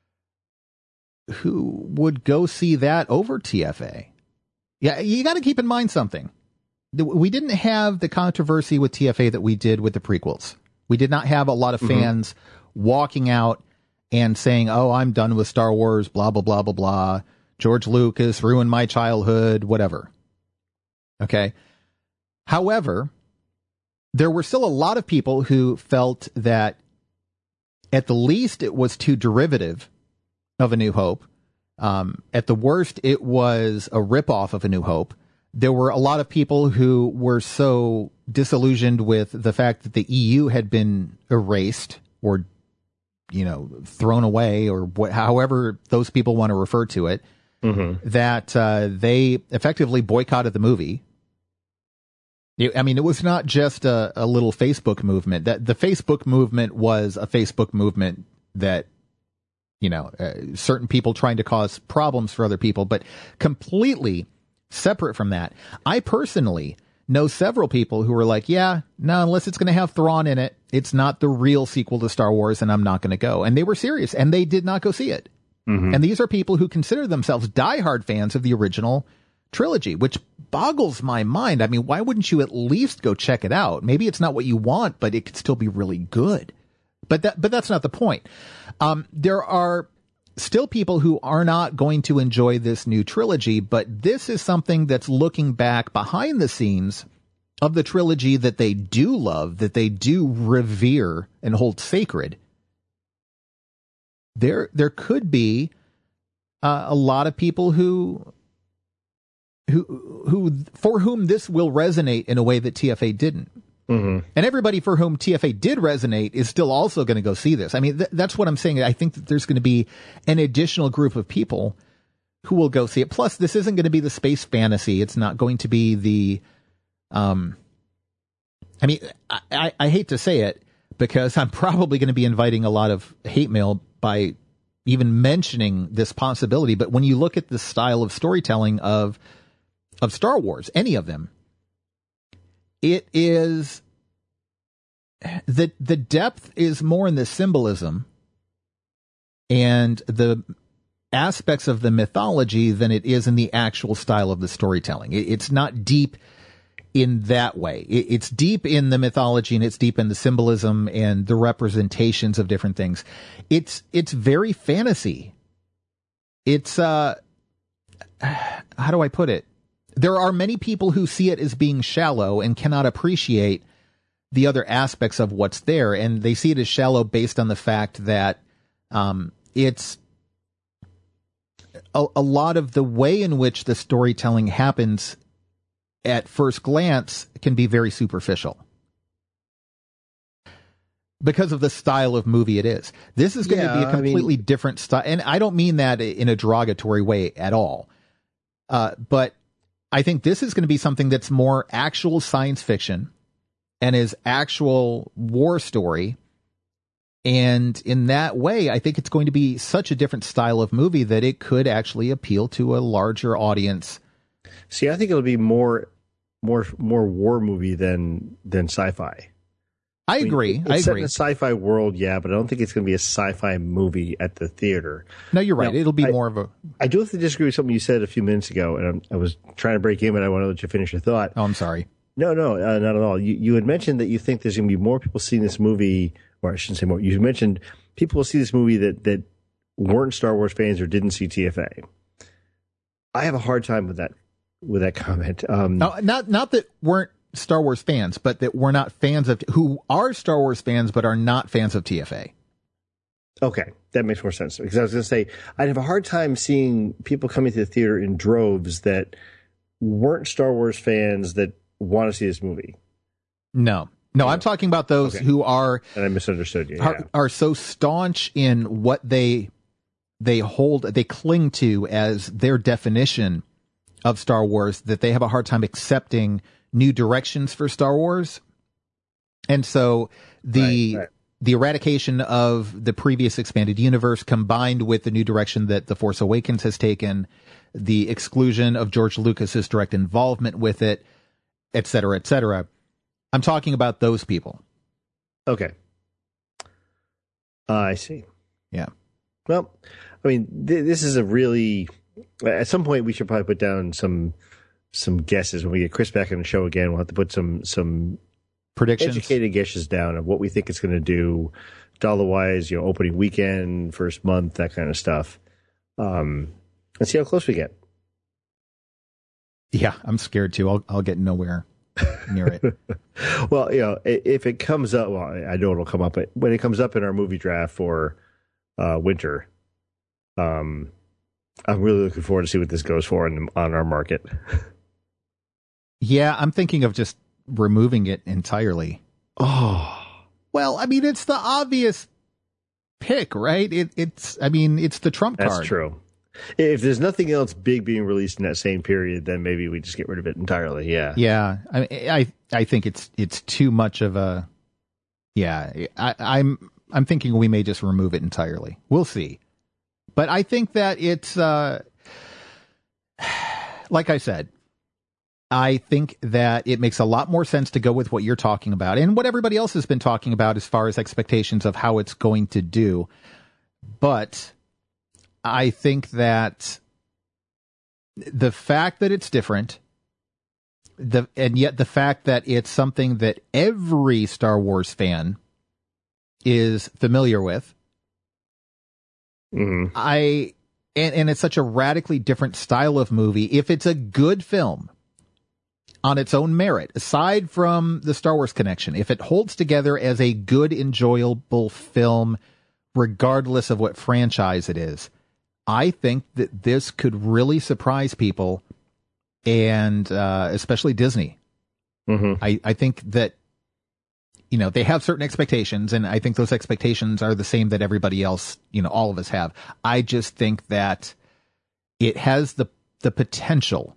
who would go see that over T F A. Yeah, you got to keep in mind something. We didn't have the controversy with T F A that we did with the prequels. We did not have a lot of fans mm-hmm. walking out and saying, oh, I'm done with Star Wars, blah, blah, blah, blah, blah. George Lucas ruined my childhood, whatever. Okay. However, there were still a lot of people who felt that at the least it was too derivative of A New Hope. Um, at the worst, it was a ripoff of A New Hope. There were a lot of people who were so disillusioned with the fact that the E U had been erased or, you know, thrown away, or wh- however those people want to refer to it, mm-hmm. that uh, they effectively boycotted the movie. I mean, it was not just a, a little Facebook movement. That the Facebook movement was a Facebook movement that, you know, uh, certain people trying to cause problems for other people, but completely separate from that. I personally know several people who were like, yeah, no, unless it's going to have Thrawn in it, it's not the real sequel to Star Wars, and I'm not going to go. And they were serious, and they did not go see it. Mm-hmm. And these are people who consider themselves diehard fans of the original trilogy, which boggles my mind. I mean, why wouldn't you at least go check it out? Maybe it's not what you want, but it could still be really good. But that, but that's not the point. Um, there are still people who are not going to enjoy this new trilogy, but this is something that's looking back behind the scenes of the trilogy that they do love, that they do revere and hold sacred. There, there could be uh, a lot of people who, who, who, for whom this will resonate in a way that T F A didn't. Mm-hmm. And everybody for whom T F A did resonate is still also going to go see this. I mean, th- that's what I'm saying. I think that there's going to be an additional group of people who will go see it. Plus, this isn't going to be the space fantasy. It's not going to be the, um, I mean, I, I, I hate to say it because I'm probably going to be inviting a lot of hate mail by even mentioning this possibility. But when you look at the style of storytelling of, of Star Wars, any of them, it is the the depth is more in the symbolism and the aspects of the mythology than it is in the actual style of the storytelling. It, it's not deep in that way. It, it's deep in the mythology and it's deep in the symbolism and the representations of different things. It's it's very fantasy. It's uh, how do I put it? there are many people who see it as being shallow and cannot appreciate the other aspects of what's there. And they see it as shallow based on the fact that um, it's a, a lot of the way in which the storytelling happens at first glance can be very superficial because of the style of movie it is. This is going yeah, to be a completely I mean, different style. And I don't mean that in a derogatory way at all. Uh, but I think this is going to be something that's more actual science fiction and is actual war story. And in that way, I think it's going to be such a different style of movie that it could actually appeal to a larger audience. See, I think it'll be more, more, more war movie than than sci-fi. I, I mean, agree. It's I set agree. in a sci-fi world, yeah, but I don't think it's going to be a sci-fi movie at the theater. No, you're right. Now, It'll be I, more of a. I do have to disagree with something you said a few minutes ago, and I'm, I was trying to break in, but I want to let you finish your thought. Oh, I'm sorry. No, no, uh, not at all. You you had mentioned that you think there's going to be more people seeing this movie, or I shouldn't say more. You mentioned people will see this movie that that weren't Star Wars fans or didn't see T F A. I have a hard time with that with that comment. Um, no, not not that weren't Star Wars fans, but that we're not fans of, who are Star Wars fans, but are not fans of T F A. Okay. That makes more sense. Because I was going to say, I'd have a hard time seeing people coming to the theater in droves that weren't Star Wars fans that want to see this movie. No, no, I'm talking about those okay. who are, and I misunderstood you. Are, yeah. are so staunch in what they, they hold, they cling to as their definition of Star Wars that they have a hard time accepting new directions for Star Wars. And so the, right, right. the eradication of the previous expanded universe combined with the new direction that The Force Awakens has taken, the exclusion of George Lucas's direct involvement with it, et cetera, et cetera. I'm talking about those people. Okay. Uh, I see. Yeah. Well, I mean, th- this is a really, at some point we should probably put down some, some guesses when we get Chris back on the show again. We'll have to put some, some predictions, educated guesses down of what we think it's going to do dollar wise, you know, opening weekend, first month, that kind of stuff. Um, and see how close we get. Yeah, I'm scared too. I'll I'll get nowhere near it. Well, you know, if it comes up, well, I know it'll come up, but when it comes up in our movie draft for uh, winter, um, I'm really looking forward to see what this goes for in, on our market. Yeah, I'm thinking of just removing it entirely. Oh, well, I mean, it's the obvious pick, right? It, it's, I mean, it's the trump card. That's true. If there's nothing else big being released in that same period, then maybe we just get rid of it entirely. Yeah. Yeah. I I, I think it's, it's too much of a, yeah, I, I'm, I'm thinking we may just remove it entirely. We'll see. But I think that it's, uh, like I said, I think that it makes a lot more sense to go with what you're talking about and what everybody else has been talking about as far as expectations of how it's going to do. But I think that the fact that it's different, the and yet the fact that it's something that every Star Wars fan is familiar with, mm-hmm. I and, and it's such a radically different style of movie. If it's a good film on its own merit, aside from the Star Wars connection, if it holds together as a good, enjoyable film, regardless of what franchise it is, I think that this could really surprise people, and uh, especially Disney. Mm-hmm. I, I think that, you know, they have certain expectations, and I think those expectations are the same that everybody else, you know, all of us have. I just think that it has the the potential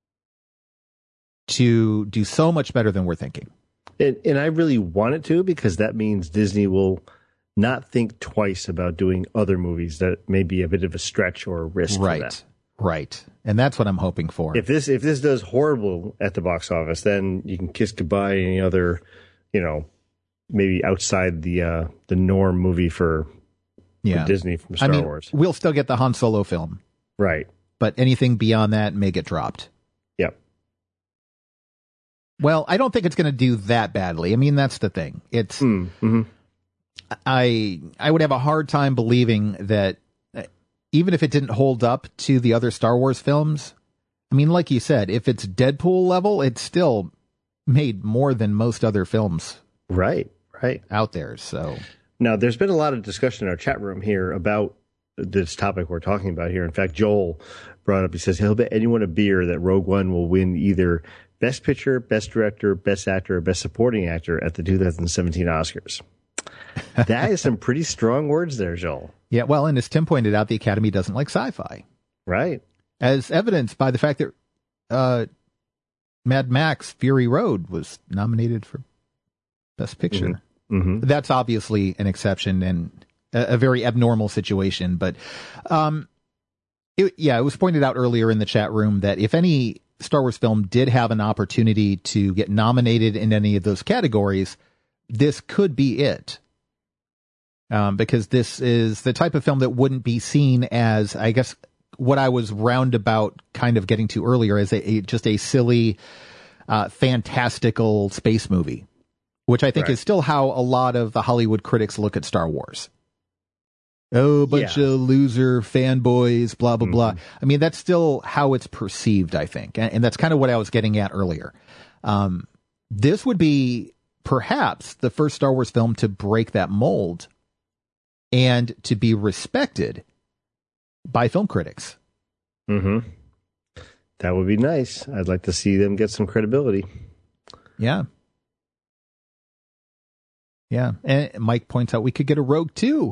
to do so much better than we're thinking. And, and I really want it to, because that means Disney will not think twice about doing other movies that may be a bit of a stretch or a risk right, for them. Right. And that's what I'm hoping for. If this if this does horrible at the box office, then you can kiss goodbye any other, you know, maybe outside the uh, the norm movie for, yeah. for Disney from Star I mean, Wars. We'll still get the Han Solo film. Right. But anything beyond that may get dropped. Yep. Well, I don't think it's going to do that badly. I mean, that's the thing. It's mm-hmm. I I would have a hard time believing that, uh, even if it didn't hold up to the other Star Wars films, I mean, like you said, if it's Deadpool level, it's still made more than most other films. Right, right. Out there, so. Now, there's been a lot of discussion in our chat room here about this topic we're talking about here. In fact, Joel brought up, he says, he'll bet anyone a beer that Rogue One will win either Best Picture, Best Director, Best Actor, or Best Supporting Actor at the two thousand seventeen Oscars. That is some pretty strong words there, Joel. Yeah, well, and as Tim pointed out, the Academy doesn't like sci-fi. Right. As evidenced by the fact that uh, Mad Max Fury Road was nominated for Best Picture. Mm-hmm. Mm-hmm. That's obviously an exception and a, a very abnormal situation. But, um, it, yeah, it was pointed out earlier in the chat room that if any Star Wars film did have an opportunity to get nominated in any of those categories, this could be it. Um, because this is the type of film that wouldn't be seen as, I guess, what I was roundabout kind of getting to earlier as a, a just a silly, uh, fantastical space movie. Which I think right. is still how a lot of the Hollywood critics look at Star Wars. Oh, a bunch yeah. of loser fanboys, blah, blah, mm-hmm. blah. I mean, that's still how it's perceived, I think. And, and that's kind of what I was getting at earlier. Um, this would be perhaps the first Star Wars film to break that mold and to be respected by film critics. Mm-hmm. That would be nice. I'd like to see them get some credibility. Yeah. Yeah, and Mike points out we could get a Rogue two.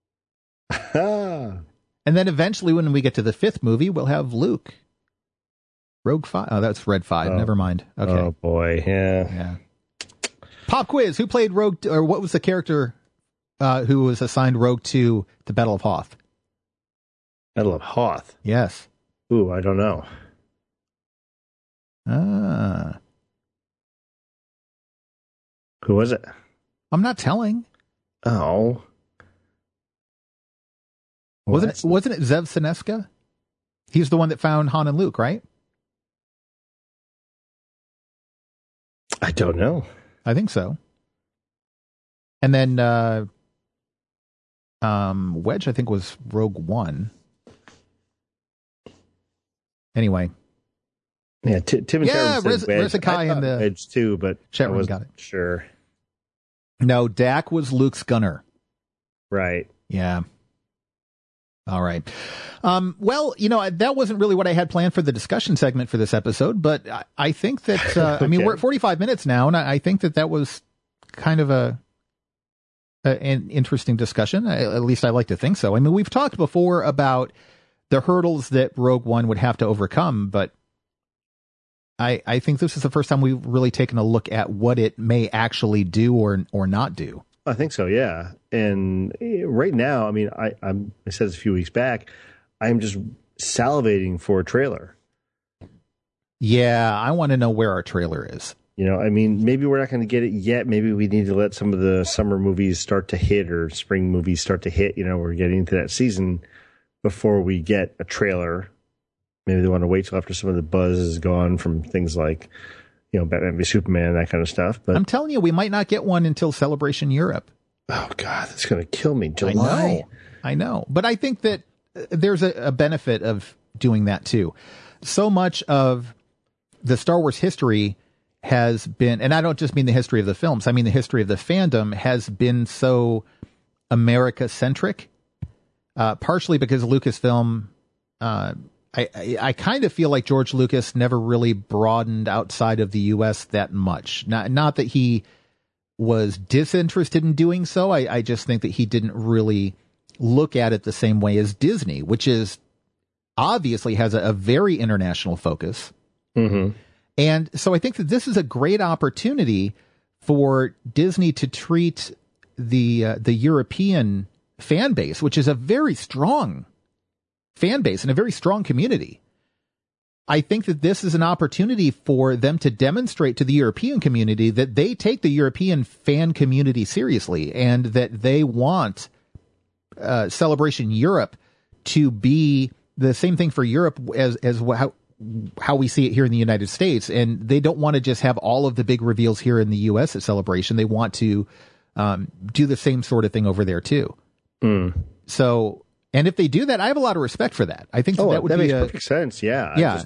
And then eventually when we get to the fifth movie, we'll have Luke. Rogue five. Oh, that's Red five. Oh. Never mind. Okay. Oh, boy. Yeah. Yeah. Pop quiz. Who played Rogue, or what was the character uh, who was assigned Rogue two to Battle of Hoth? Battle of Hoth? Yes. Ooh, I don't know. Ah. Who was it? I'm not telling. Oh. Well, wasn't it, wasn't it Zev Sineska? He's the one that found Han and Luke, right? I don't know. I think so. And then uh, um, Wedge, I think, was Rogue One. Anyway. Yeah, t- Tim and yeah, Terrence said Riz- Rizakai and the Wedge too, but chat I room wasn't got it. Sure. No, Dak was Luke's gunner. Right. Yeah. All right. Um, well, you know, that wasn't really what I had planned for the discussion segment for this episode, but I, I think that, uh, okay. I mean, we're at forty-five minutes now, and I, I think that that was kind of a, a an interesting discussion. I, at least I like to think so. I mean, we've talked before about the hurdles that Rogue One would have to overcome, but I, I think this is the first time we've really taken a look at what it may actually do or or not do. I think so, yeah. And right now, I mean, I I'm, I said this a few weeks back, I'm just salivating for a trailer. Yeah, I want to know where our trailer is. You know, I mean, maybe we're not going to get it yet. Maybe we need to let some of the summer movies start to hit or spring movies start to hit. You know, we're getting into that season before we get a trailer. Maybe they want to wait till after some of the buzz is gone from things like, you know, Batman v Superman, that kind of stuff. But I'm telling you, we might not get one until Celebration Europe. Oh, God, that's going to kill me. July. I know. I know. But I think that there's a, a benefit of doing that, too. So much of the Star Wars history has been, and I don't just mean the history of the films, I mean the history of the fandom has been so America-centric, uh, partially because Lucasfilm... Uh, I, I, I kind of feel like George Lucas never really broadened outside of the U S that much. Not not that he was disinterested in doing so. I, I just think that he didn't really look at it the same way as Disney, which is obviously has a, a very international focus. Mm-hmm. And so I think that this is a great opportunity for Disney to treat the uh, the European fan base, which is a very strong fan base and a very strong community. I think that this is an opportunity for them to demonstrate to the European community that they take the European fan community seriously and that they want uh, Celebration Europe to be the same thing for Europe as as how how we see it here in the United States. And they don't want to just have all of the big reveals here in the U S at Celebration. They want to um, do the same sort of thing over there too. Mm. So, and if they do that, I have a lot of respect for that. I think that, oh, that would that be makes a, perfect sense. Yeah. Yeah. I just,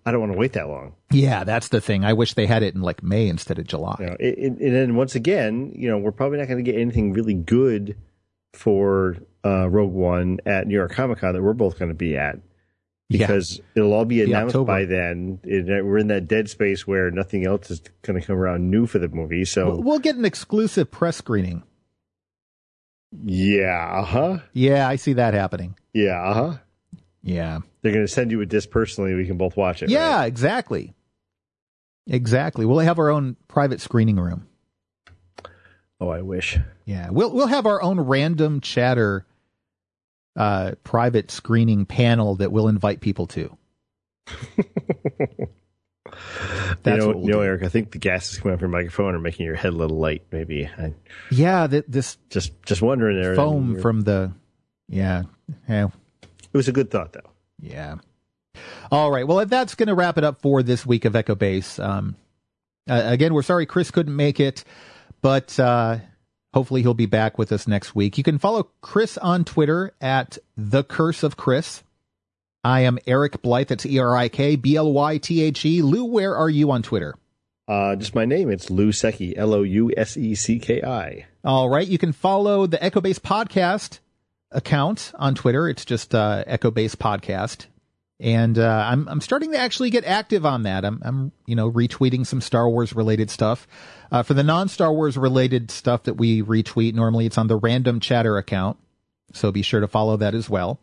I don't want to wait that long. Yeah, that's the thing. I wish they had it in like May instead of July. You know, it, it, and then once again, you know, we're probably not going to get anything really good for uh, Rogue One at New York Comic Con that we're both going to be at. Because yeah. it'll all be announced October. by then. It, we're in that dead space where nothing else is going to come around new for the movie. So we'll get an exclusive press screening. Yeah, uh-huh. Yeah, I see that happening. Yeah, uh-huh. Yeah. They're going to send you a disc personally. We can both watch it. Yeah, right? exactly. Exactly. We'll have our own private screening room. Oh, I wish. Yeah, we'll we'll have our own random chatter uh, private screening panel that we'll invite people to. That's you know, what we'll you know, Eric, I think the gases coming off your microphone are making your head a little light. Maybe. I, yeah, th- this just just wondering there. Foam from the, yeah, yeah. It was a good thought, though. Yeah. All right. Well, that's going to wrap it up for this week of Echo Base. Um, uh, again, we're sorry Chris couldn't make it, but uh, hopefully he'll be back with us next week. You can follow Chris on Twitter at The Curse of Chris. I am Eric Blythe. That's E R I K B L Y T H E. Lou, where are you on Twitter? Uh, just my name. It's Lou Secchi, L O U S E C K I. All right. You can follow the Echo Base Podcast account on Twitter. It's just uh, Echo Base Podcast. And uh, I'm I'm starting to actually get active on that. I'm I'm you know retweeting some Star Wars related stuff. Uh, for the non-Star Wars related stuff that we retweet, normally it's on the Random Chatter account. So be sure to follow that as well.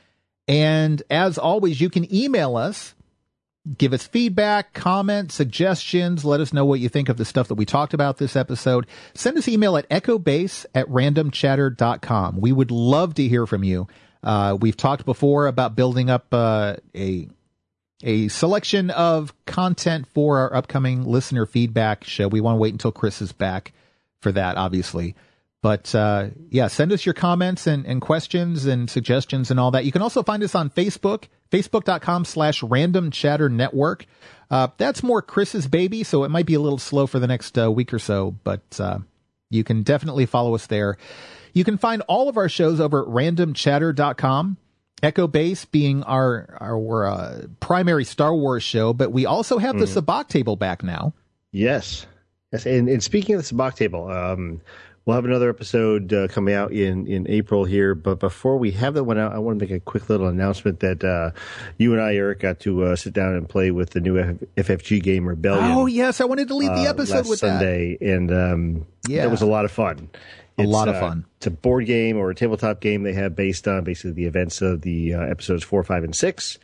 And as always, you can email us, give us feedback, comments, suggestions. Let us know what you think of the stuff that we talked about this episode. Send us email at echobase at randomchatter dot com. We would love to hear from you. Uh, we've talked before about building up uh, a a selection of content for our upcoming listener feedback show. We want to wait until Chris is back for that, obviously. But, uh, yeah, send us your comments and, and questions and suggestions and all that. You can also find us on Facebook, facebook.com slash random chatter network. Uh, that's more Chris's baby, so it might be a little slow for the next uh, week or so, but uh, you can definitely follow us there. You can find all of our shows over at random chatter dot com. Echo Base being our, our uh, primary Star Wars show, but we also have mm. the Sabacc table back now. Yes. Yes. And, and speaking of the Sabacc table, um, we'll have another episode uh, coming out in, in April here. But before we have that one out, I want to make a quick little announcement that uh, you and I, Eric, got to uh, sit down and play with the new F F G game Rebellion. Oh, yes. I wanted to lead the episode uh, last with Sunday, that. And um, yeah. It was a lot of fun. A it's, lot of uh, fun. It's a board game or a tabletop game they have based on basically the events of the uh, episodes four, five, and six.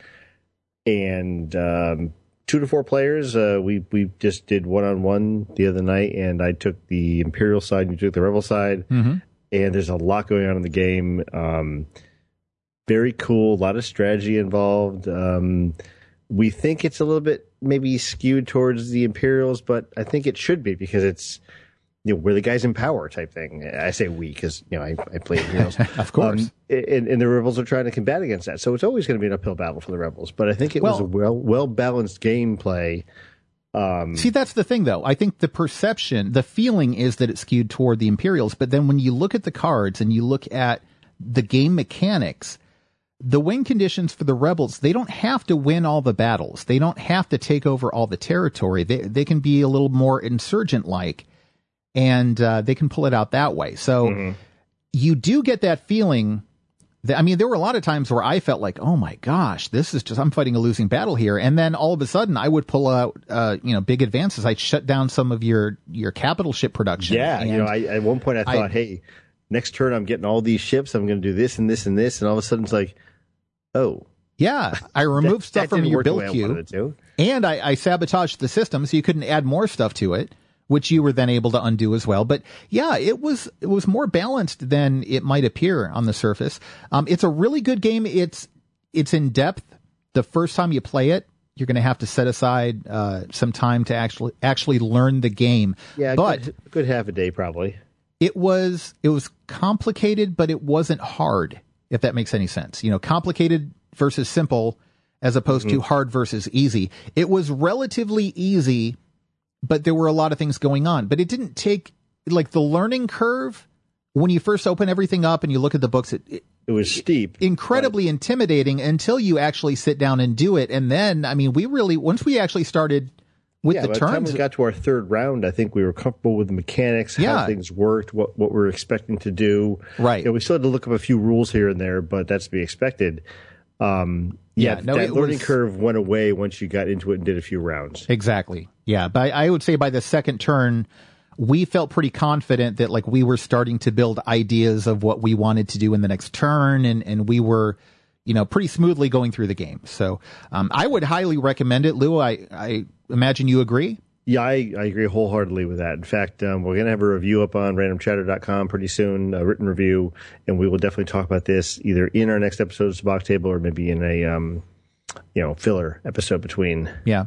And um, two to four players. Uh, we we just did one on one the other night, and I took the Imperial side, and you took the Rebel side. Mm-hmm. And there's a lot going on in the game. Um, very cool. A lot of strategy involved. Um, we think it's a little bit maybe skewed towards the Imperials, but I think it should be because it's. You know, we're the guys in power type thing. I say we because, you know, I, I play Heroes. Of course. Um, and, and the Rebels are trying to combat against that. So it's always going to be an uphill battle for the Rebels. But I think it well, was a well, well-balanced gameplay. Um, see, that's the thing, though. I think the perception, the feeling is that it's skewed toward the Imperials. But then when you look at the cards and you look at the game mechanics, the win conditions for the Rebels, they don't have to win all the battles. They don't have to take over all the territory. They, they can be a little more insurgent-like. And uh, they can pull it out that way. So mm-hmm. you do get that feeling that, I mean, there were a lot of times where I felt like, oh my gosh, this is just, I'm fighting a losing battle here. And then all of a sudden I would pull out, uh, you know, big advances. I'd shut down some of your, your capital ship production. Yeah. You know, I, at one point I thought, I, hey, next turn I'm getting all these ships. I'm going to do this and this and this. And all of a sudden it's like, oh. Yeah. I removed that, stuff that from your build I queue. And I, I sabotaged the system so you couldn't add more stuff to it, which you were then able to undo as well. But yeah, it was it was more balanced than it might appear on the surface. Um, it's a really good game. It's it's in depth. The first time you play it, you're going to have to set aside uh, some time to actually actually learn the game. Yeah, but good, good half a day probably. It was it was complicated, but it wasn't hard. If that makes any sense, you know, complicated versus simple, as opposed mm-hmm. to hard versus easy. It was relatively easy. But there were a lot of things going on. But it didn't take, like, the learning curve, when you first open everything up and you look at the books, it, it, It was steep. Incredibly but... intimidating until you actually sit down and do it. And then, I mean, we really, once we actually started with yeah, the by turns. the time we got to our third round, I think we were comfortable with the mechanics, yeah. how things worked, what, what we were expecting to do. Right. You know, we still had to look up a few rules here and there, but that's to be expected. Um, yeah, yeah no, that learning was... curve went away once you got into it and did a few rounds. Exactly. Yeah, but I would say by the second turn, we felt pretty confident that like we were starting to build ideas of what we wanted to do in the next turn, and, and we were, you know, pretty smoothly going through the game. So um, I would highly recommend it. Lou, I, I imagine you agree? Yeah, I, I agree wholeheartedly with that. In fact, um, we're going to have a review up on random chatter dot com pretty soon, a written review, and we will definitely talk about this either in our next episode of Sabacc Table or maybe in a, um, you know, filler episode between. Yeah.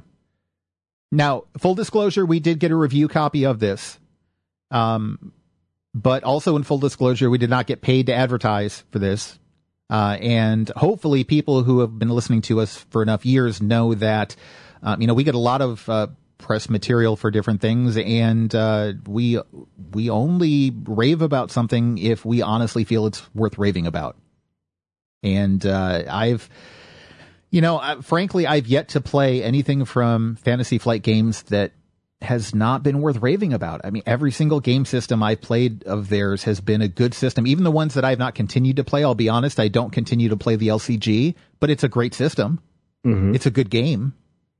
Now, full disclosure, we did get a review copy of this. Um, but also in full disclosure, we did not get paid to advertise for this. Uh, and hopefully people who have been listening to us for enough years know that, um, you know, we get a lot of, uh, press material for different things. And, uh, we, we only rave about something if we honestly feel it's worth raving about. And, uh, I've, you know, I, frankly, I've yet to play anything from Fantasy Flight Games that has not been worth raving about. I mean, every single game system I played of theirs has been a good system. Even the ones that I've not continued to play, I'll be honest, I don't continue to play the L C G, but it's a great system. Mm-hmm. It's a good game.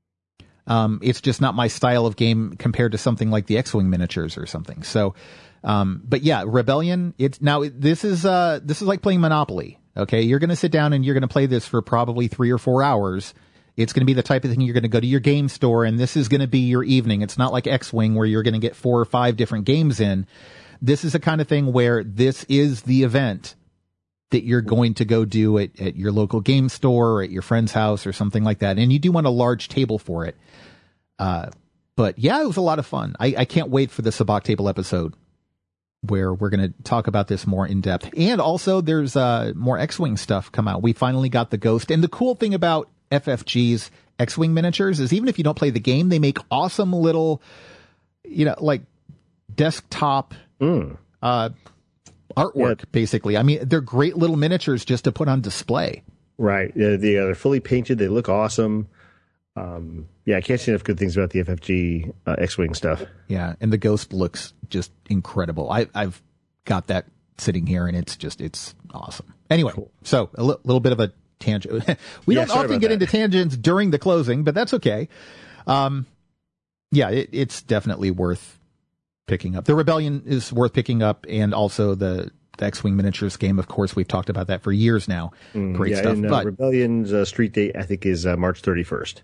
Um, it's just not my style of game compared to something like the X-Wing miniatures or something. So, um, but yeah, Rebellion, it's now this is, uh, this is like playing Monopoly. Okay. You're going to sit down and you're going to play this for probably three or four hours. It's going to be the type of thing you're going to go to your game store, and this is going to be your evening. It's not like X-Wing where you're going to get four or five different games in. This is a kind of thing where this is the event that you're going to go do at, at your local game store or at your friend's house or something like that. And you do want a large table for it. Uh, but yeah, it was a lot of fun. I, I can't wait for the Sabacc Table episode where we're going to talk about this more in depth. And also there's uh, more X-Wing stuff come out. We finally got the Ghost. And the cool thing about F F G's X-Wing miniatures is even if you don't play the game, they make awesome little, you know, like desktop mm. uh, artwork, yeah. basically. I mean, they're great little miniatures just to put on display. Right. Yeah, they, uh, they're fully painted. They look awesome. Um, yeah, I can't say enough good things about the F F G uh, X-Wing stuff. Yeah, and the Ghost looks just incredible. I, I've got that sitting here, and it's just, it's awesome. Anyway, cool. so a li- little bit of a tangent. we yeah, don't often get that. into tangents during the closing, but that's okay. Um, yeah, it, it's definitely worth picking up. The Rebellion is worth picking up, and also the, the X-Wing miniatures game. Of course, we've talked about that for years now. Mm, Great yeah, stuff. And, uh, but Rebellion's uh, street date, I think, is uh, March thirty-first.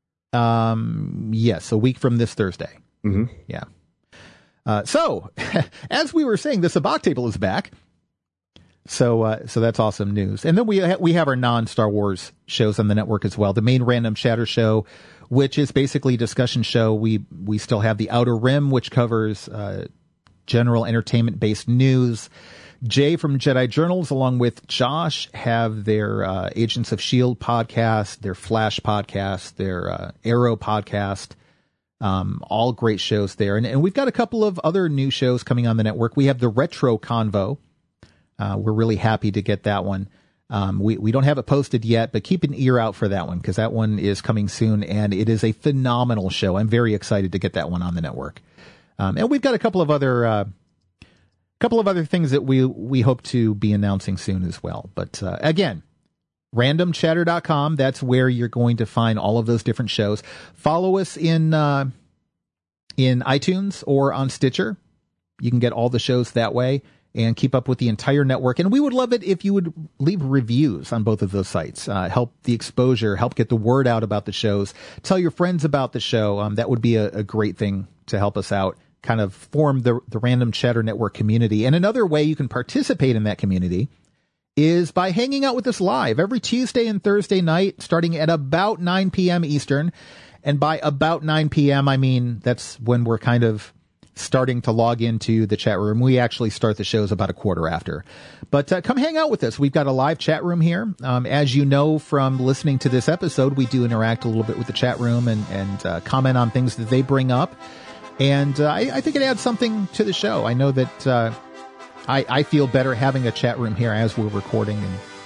Um, yes, a week from this Thursday. Mm-hmm. Yeah. Uh, so, as we were saying, the Sabacc Table is back. So, uh, so that's awesome news. And then we, ha- we have our non-Star Wars shows on the network as well. The main Random Chatter show, which is basically a discussion show. We, we still have the Outer Rim, which covers, uh, general entertainment based news. Jay from Jedi Journals, along with Josh, have their, uh, Agents of S H I E L D podcast, their Flash podcast, their, uh, Arrow podcast. Um, all great shows there. And, and we've got a couple of other new shows coming on the network. We have the Retro Convo. Uh, we're really happy to get that one. Um, we, we don't have it posted yet, but keep an ear out for that one because that one is coming soon and it is a phenomenal show. I'm very excited to get that one on the network. Um, and we've got a couple of other, uh, couple of other things that we, we hope to be announcing soon as well. But, uh, again, random chatter dot com. That's where you're going to find all of those different shows. Follow us in, uh, in iTunes or on Stitcher. You can get all the shows that way and keep up with the entire network. And we would love it if you would leave reviews on both of those sites. Uh, help the exposure, help get the word out about the shows. Tell your friends about the show. Um, that would be a, a great thing to help us out, kind of form the, the Random Chatter Network community. And another way you can participate in that community is by hanging out with us live every Tuesday and Thursday night, starting at about nine p.m. Eastern. And by about nine p.m., I mean, that's when we're kind of starting to log into the chat room. We actually start the shows about a quarter after. But uh, come hang out with us. We've got a live chat room here. Um, as you know from listening to this episode, we do interact a little bit with the chat room and, and uh, comment on things that they bring up. And uh, I, I think it adds something to the show. I know that uh, I, I feel better having a chat room here as we're recording and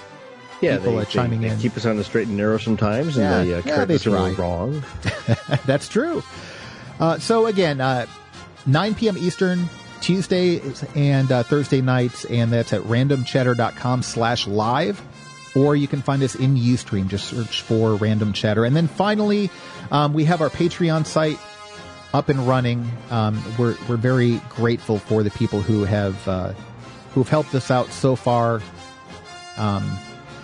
yeah, people they, uh, chiming they, in. They keep us on the straight and narrow sometimes, and yeah, they uh, yeah, correct they us when try. we're wrong. That's true. Uh, so again, uh, nine p.m. Eastern, Tuesdays and uh, Thursday nights, and that's at randomchatter.com slash live. Or you can find us in Ustream. Just search for Random Chatter. And then finally, um, we have our Patreon site up and running. Um, we're we're very grateful for the people who have uh, who've helped us out so far. Um,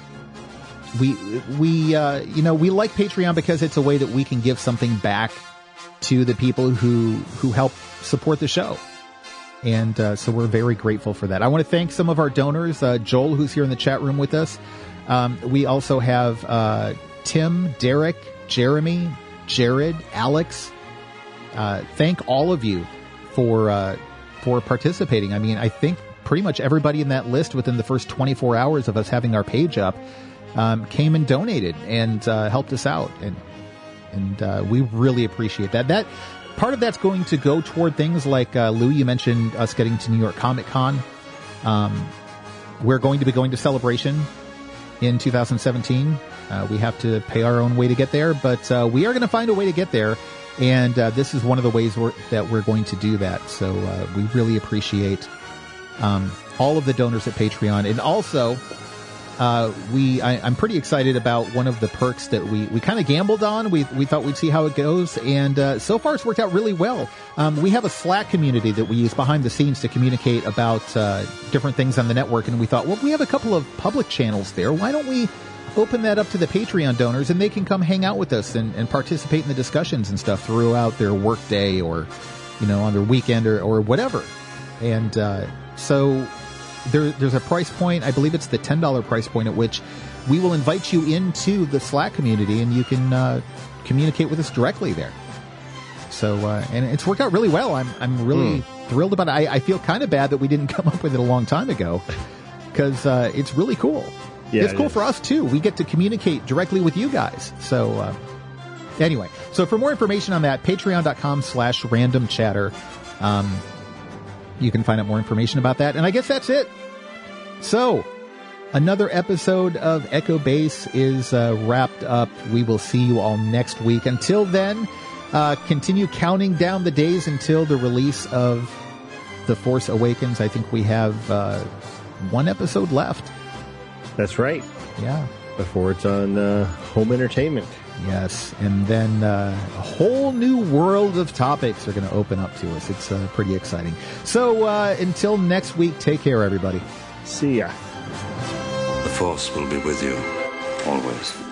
we we uh, you know we like Patreon because it's a way that we can give something back to the people who who help support the show. And uh, so we're very grateful for that. I want to thank some of our donors. Uh, Joel, who's here in the chat room with us. Um, we also have uh, Tim, Derek, Jeremy, Jared, Alex. Uh, thank all of you for uh, for participating. I mean, I think pretty much everybody in that list within the first twenty-four hours of us having our page up um, came and donated and uh, helped us out, and and uh, we really appreciate that. That part of that's going to go toward things like uh, Lou. You mentioned us getting to New York Comic Con. Um, we're going to be going to Celebration in two thousand seventeen. Uh, we have to pay our own way to get there, but uh, we are going to find a way to get there, and uh, this is one of the ways we're, that we're going to do that. So uh, we really appreciate um, all of the donors at Patreon, and also uh, we I, I'm pretty excited about one of the perks that we, we kind of gambled on. We we thought we'd see how it goes, and uh, so far it's worked out really well. Um, we have a Slack community that we use behind the scenes to communicate about uh, different things on the network, and we thought, well, we have a couple of public channels there. Why don't we open that up to the Patreon donors, and they can come hang out with us and, and participate in the discussions and stuff throughout their work day, or, you know, on their weekend, or, or whatever. And uh, so there, there's a price point. I believe it's the ten dollars price point at which we will invite you into the Slack community, and you can uh, communicate with us directly there. So, uh, and it's worked out really well. I'm I'm really mm. thrilled about it. I, I feel kind of bad that we didn't come up with it a long time ago, because uh, it's really cool. Yeah, it's cool it for us, too. We get to communicate directly with you guys. So, uh, anyway. So, for more information on that, patreon.com slash random chatter. Um, you can find out more information about that. And I guess that's it. So, another episode of Echo Base is uh, wrapped up. We will see you all next week. Until then, uh, continue counting down the days until the release of The Force Awakens. I think we have uh, one episode left. That's right. Yeah. Before it's on uh, home entertainment. Yes. And then uh, a whole new world of topics are going to open up to us. It's uh, pretty exciting. So uh, until next week, take care, everybody. See ya. The Force will be with you, always.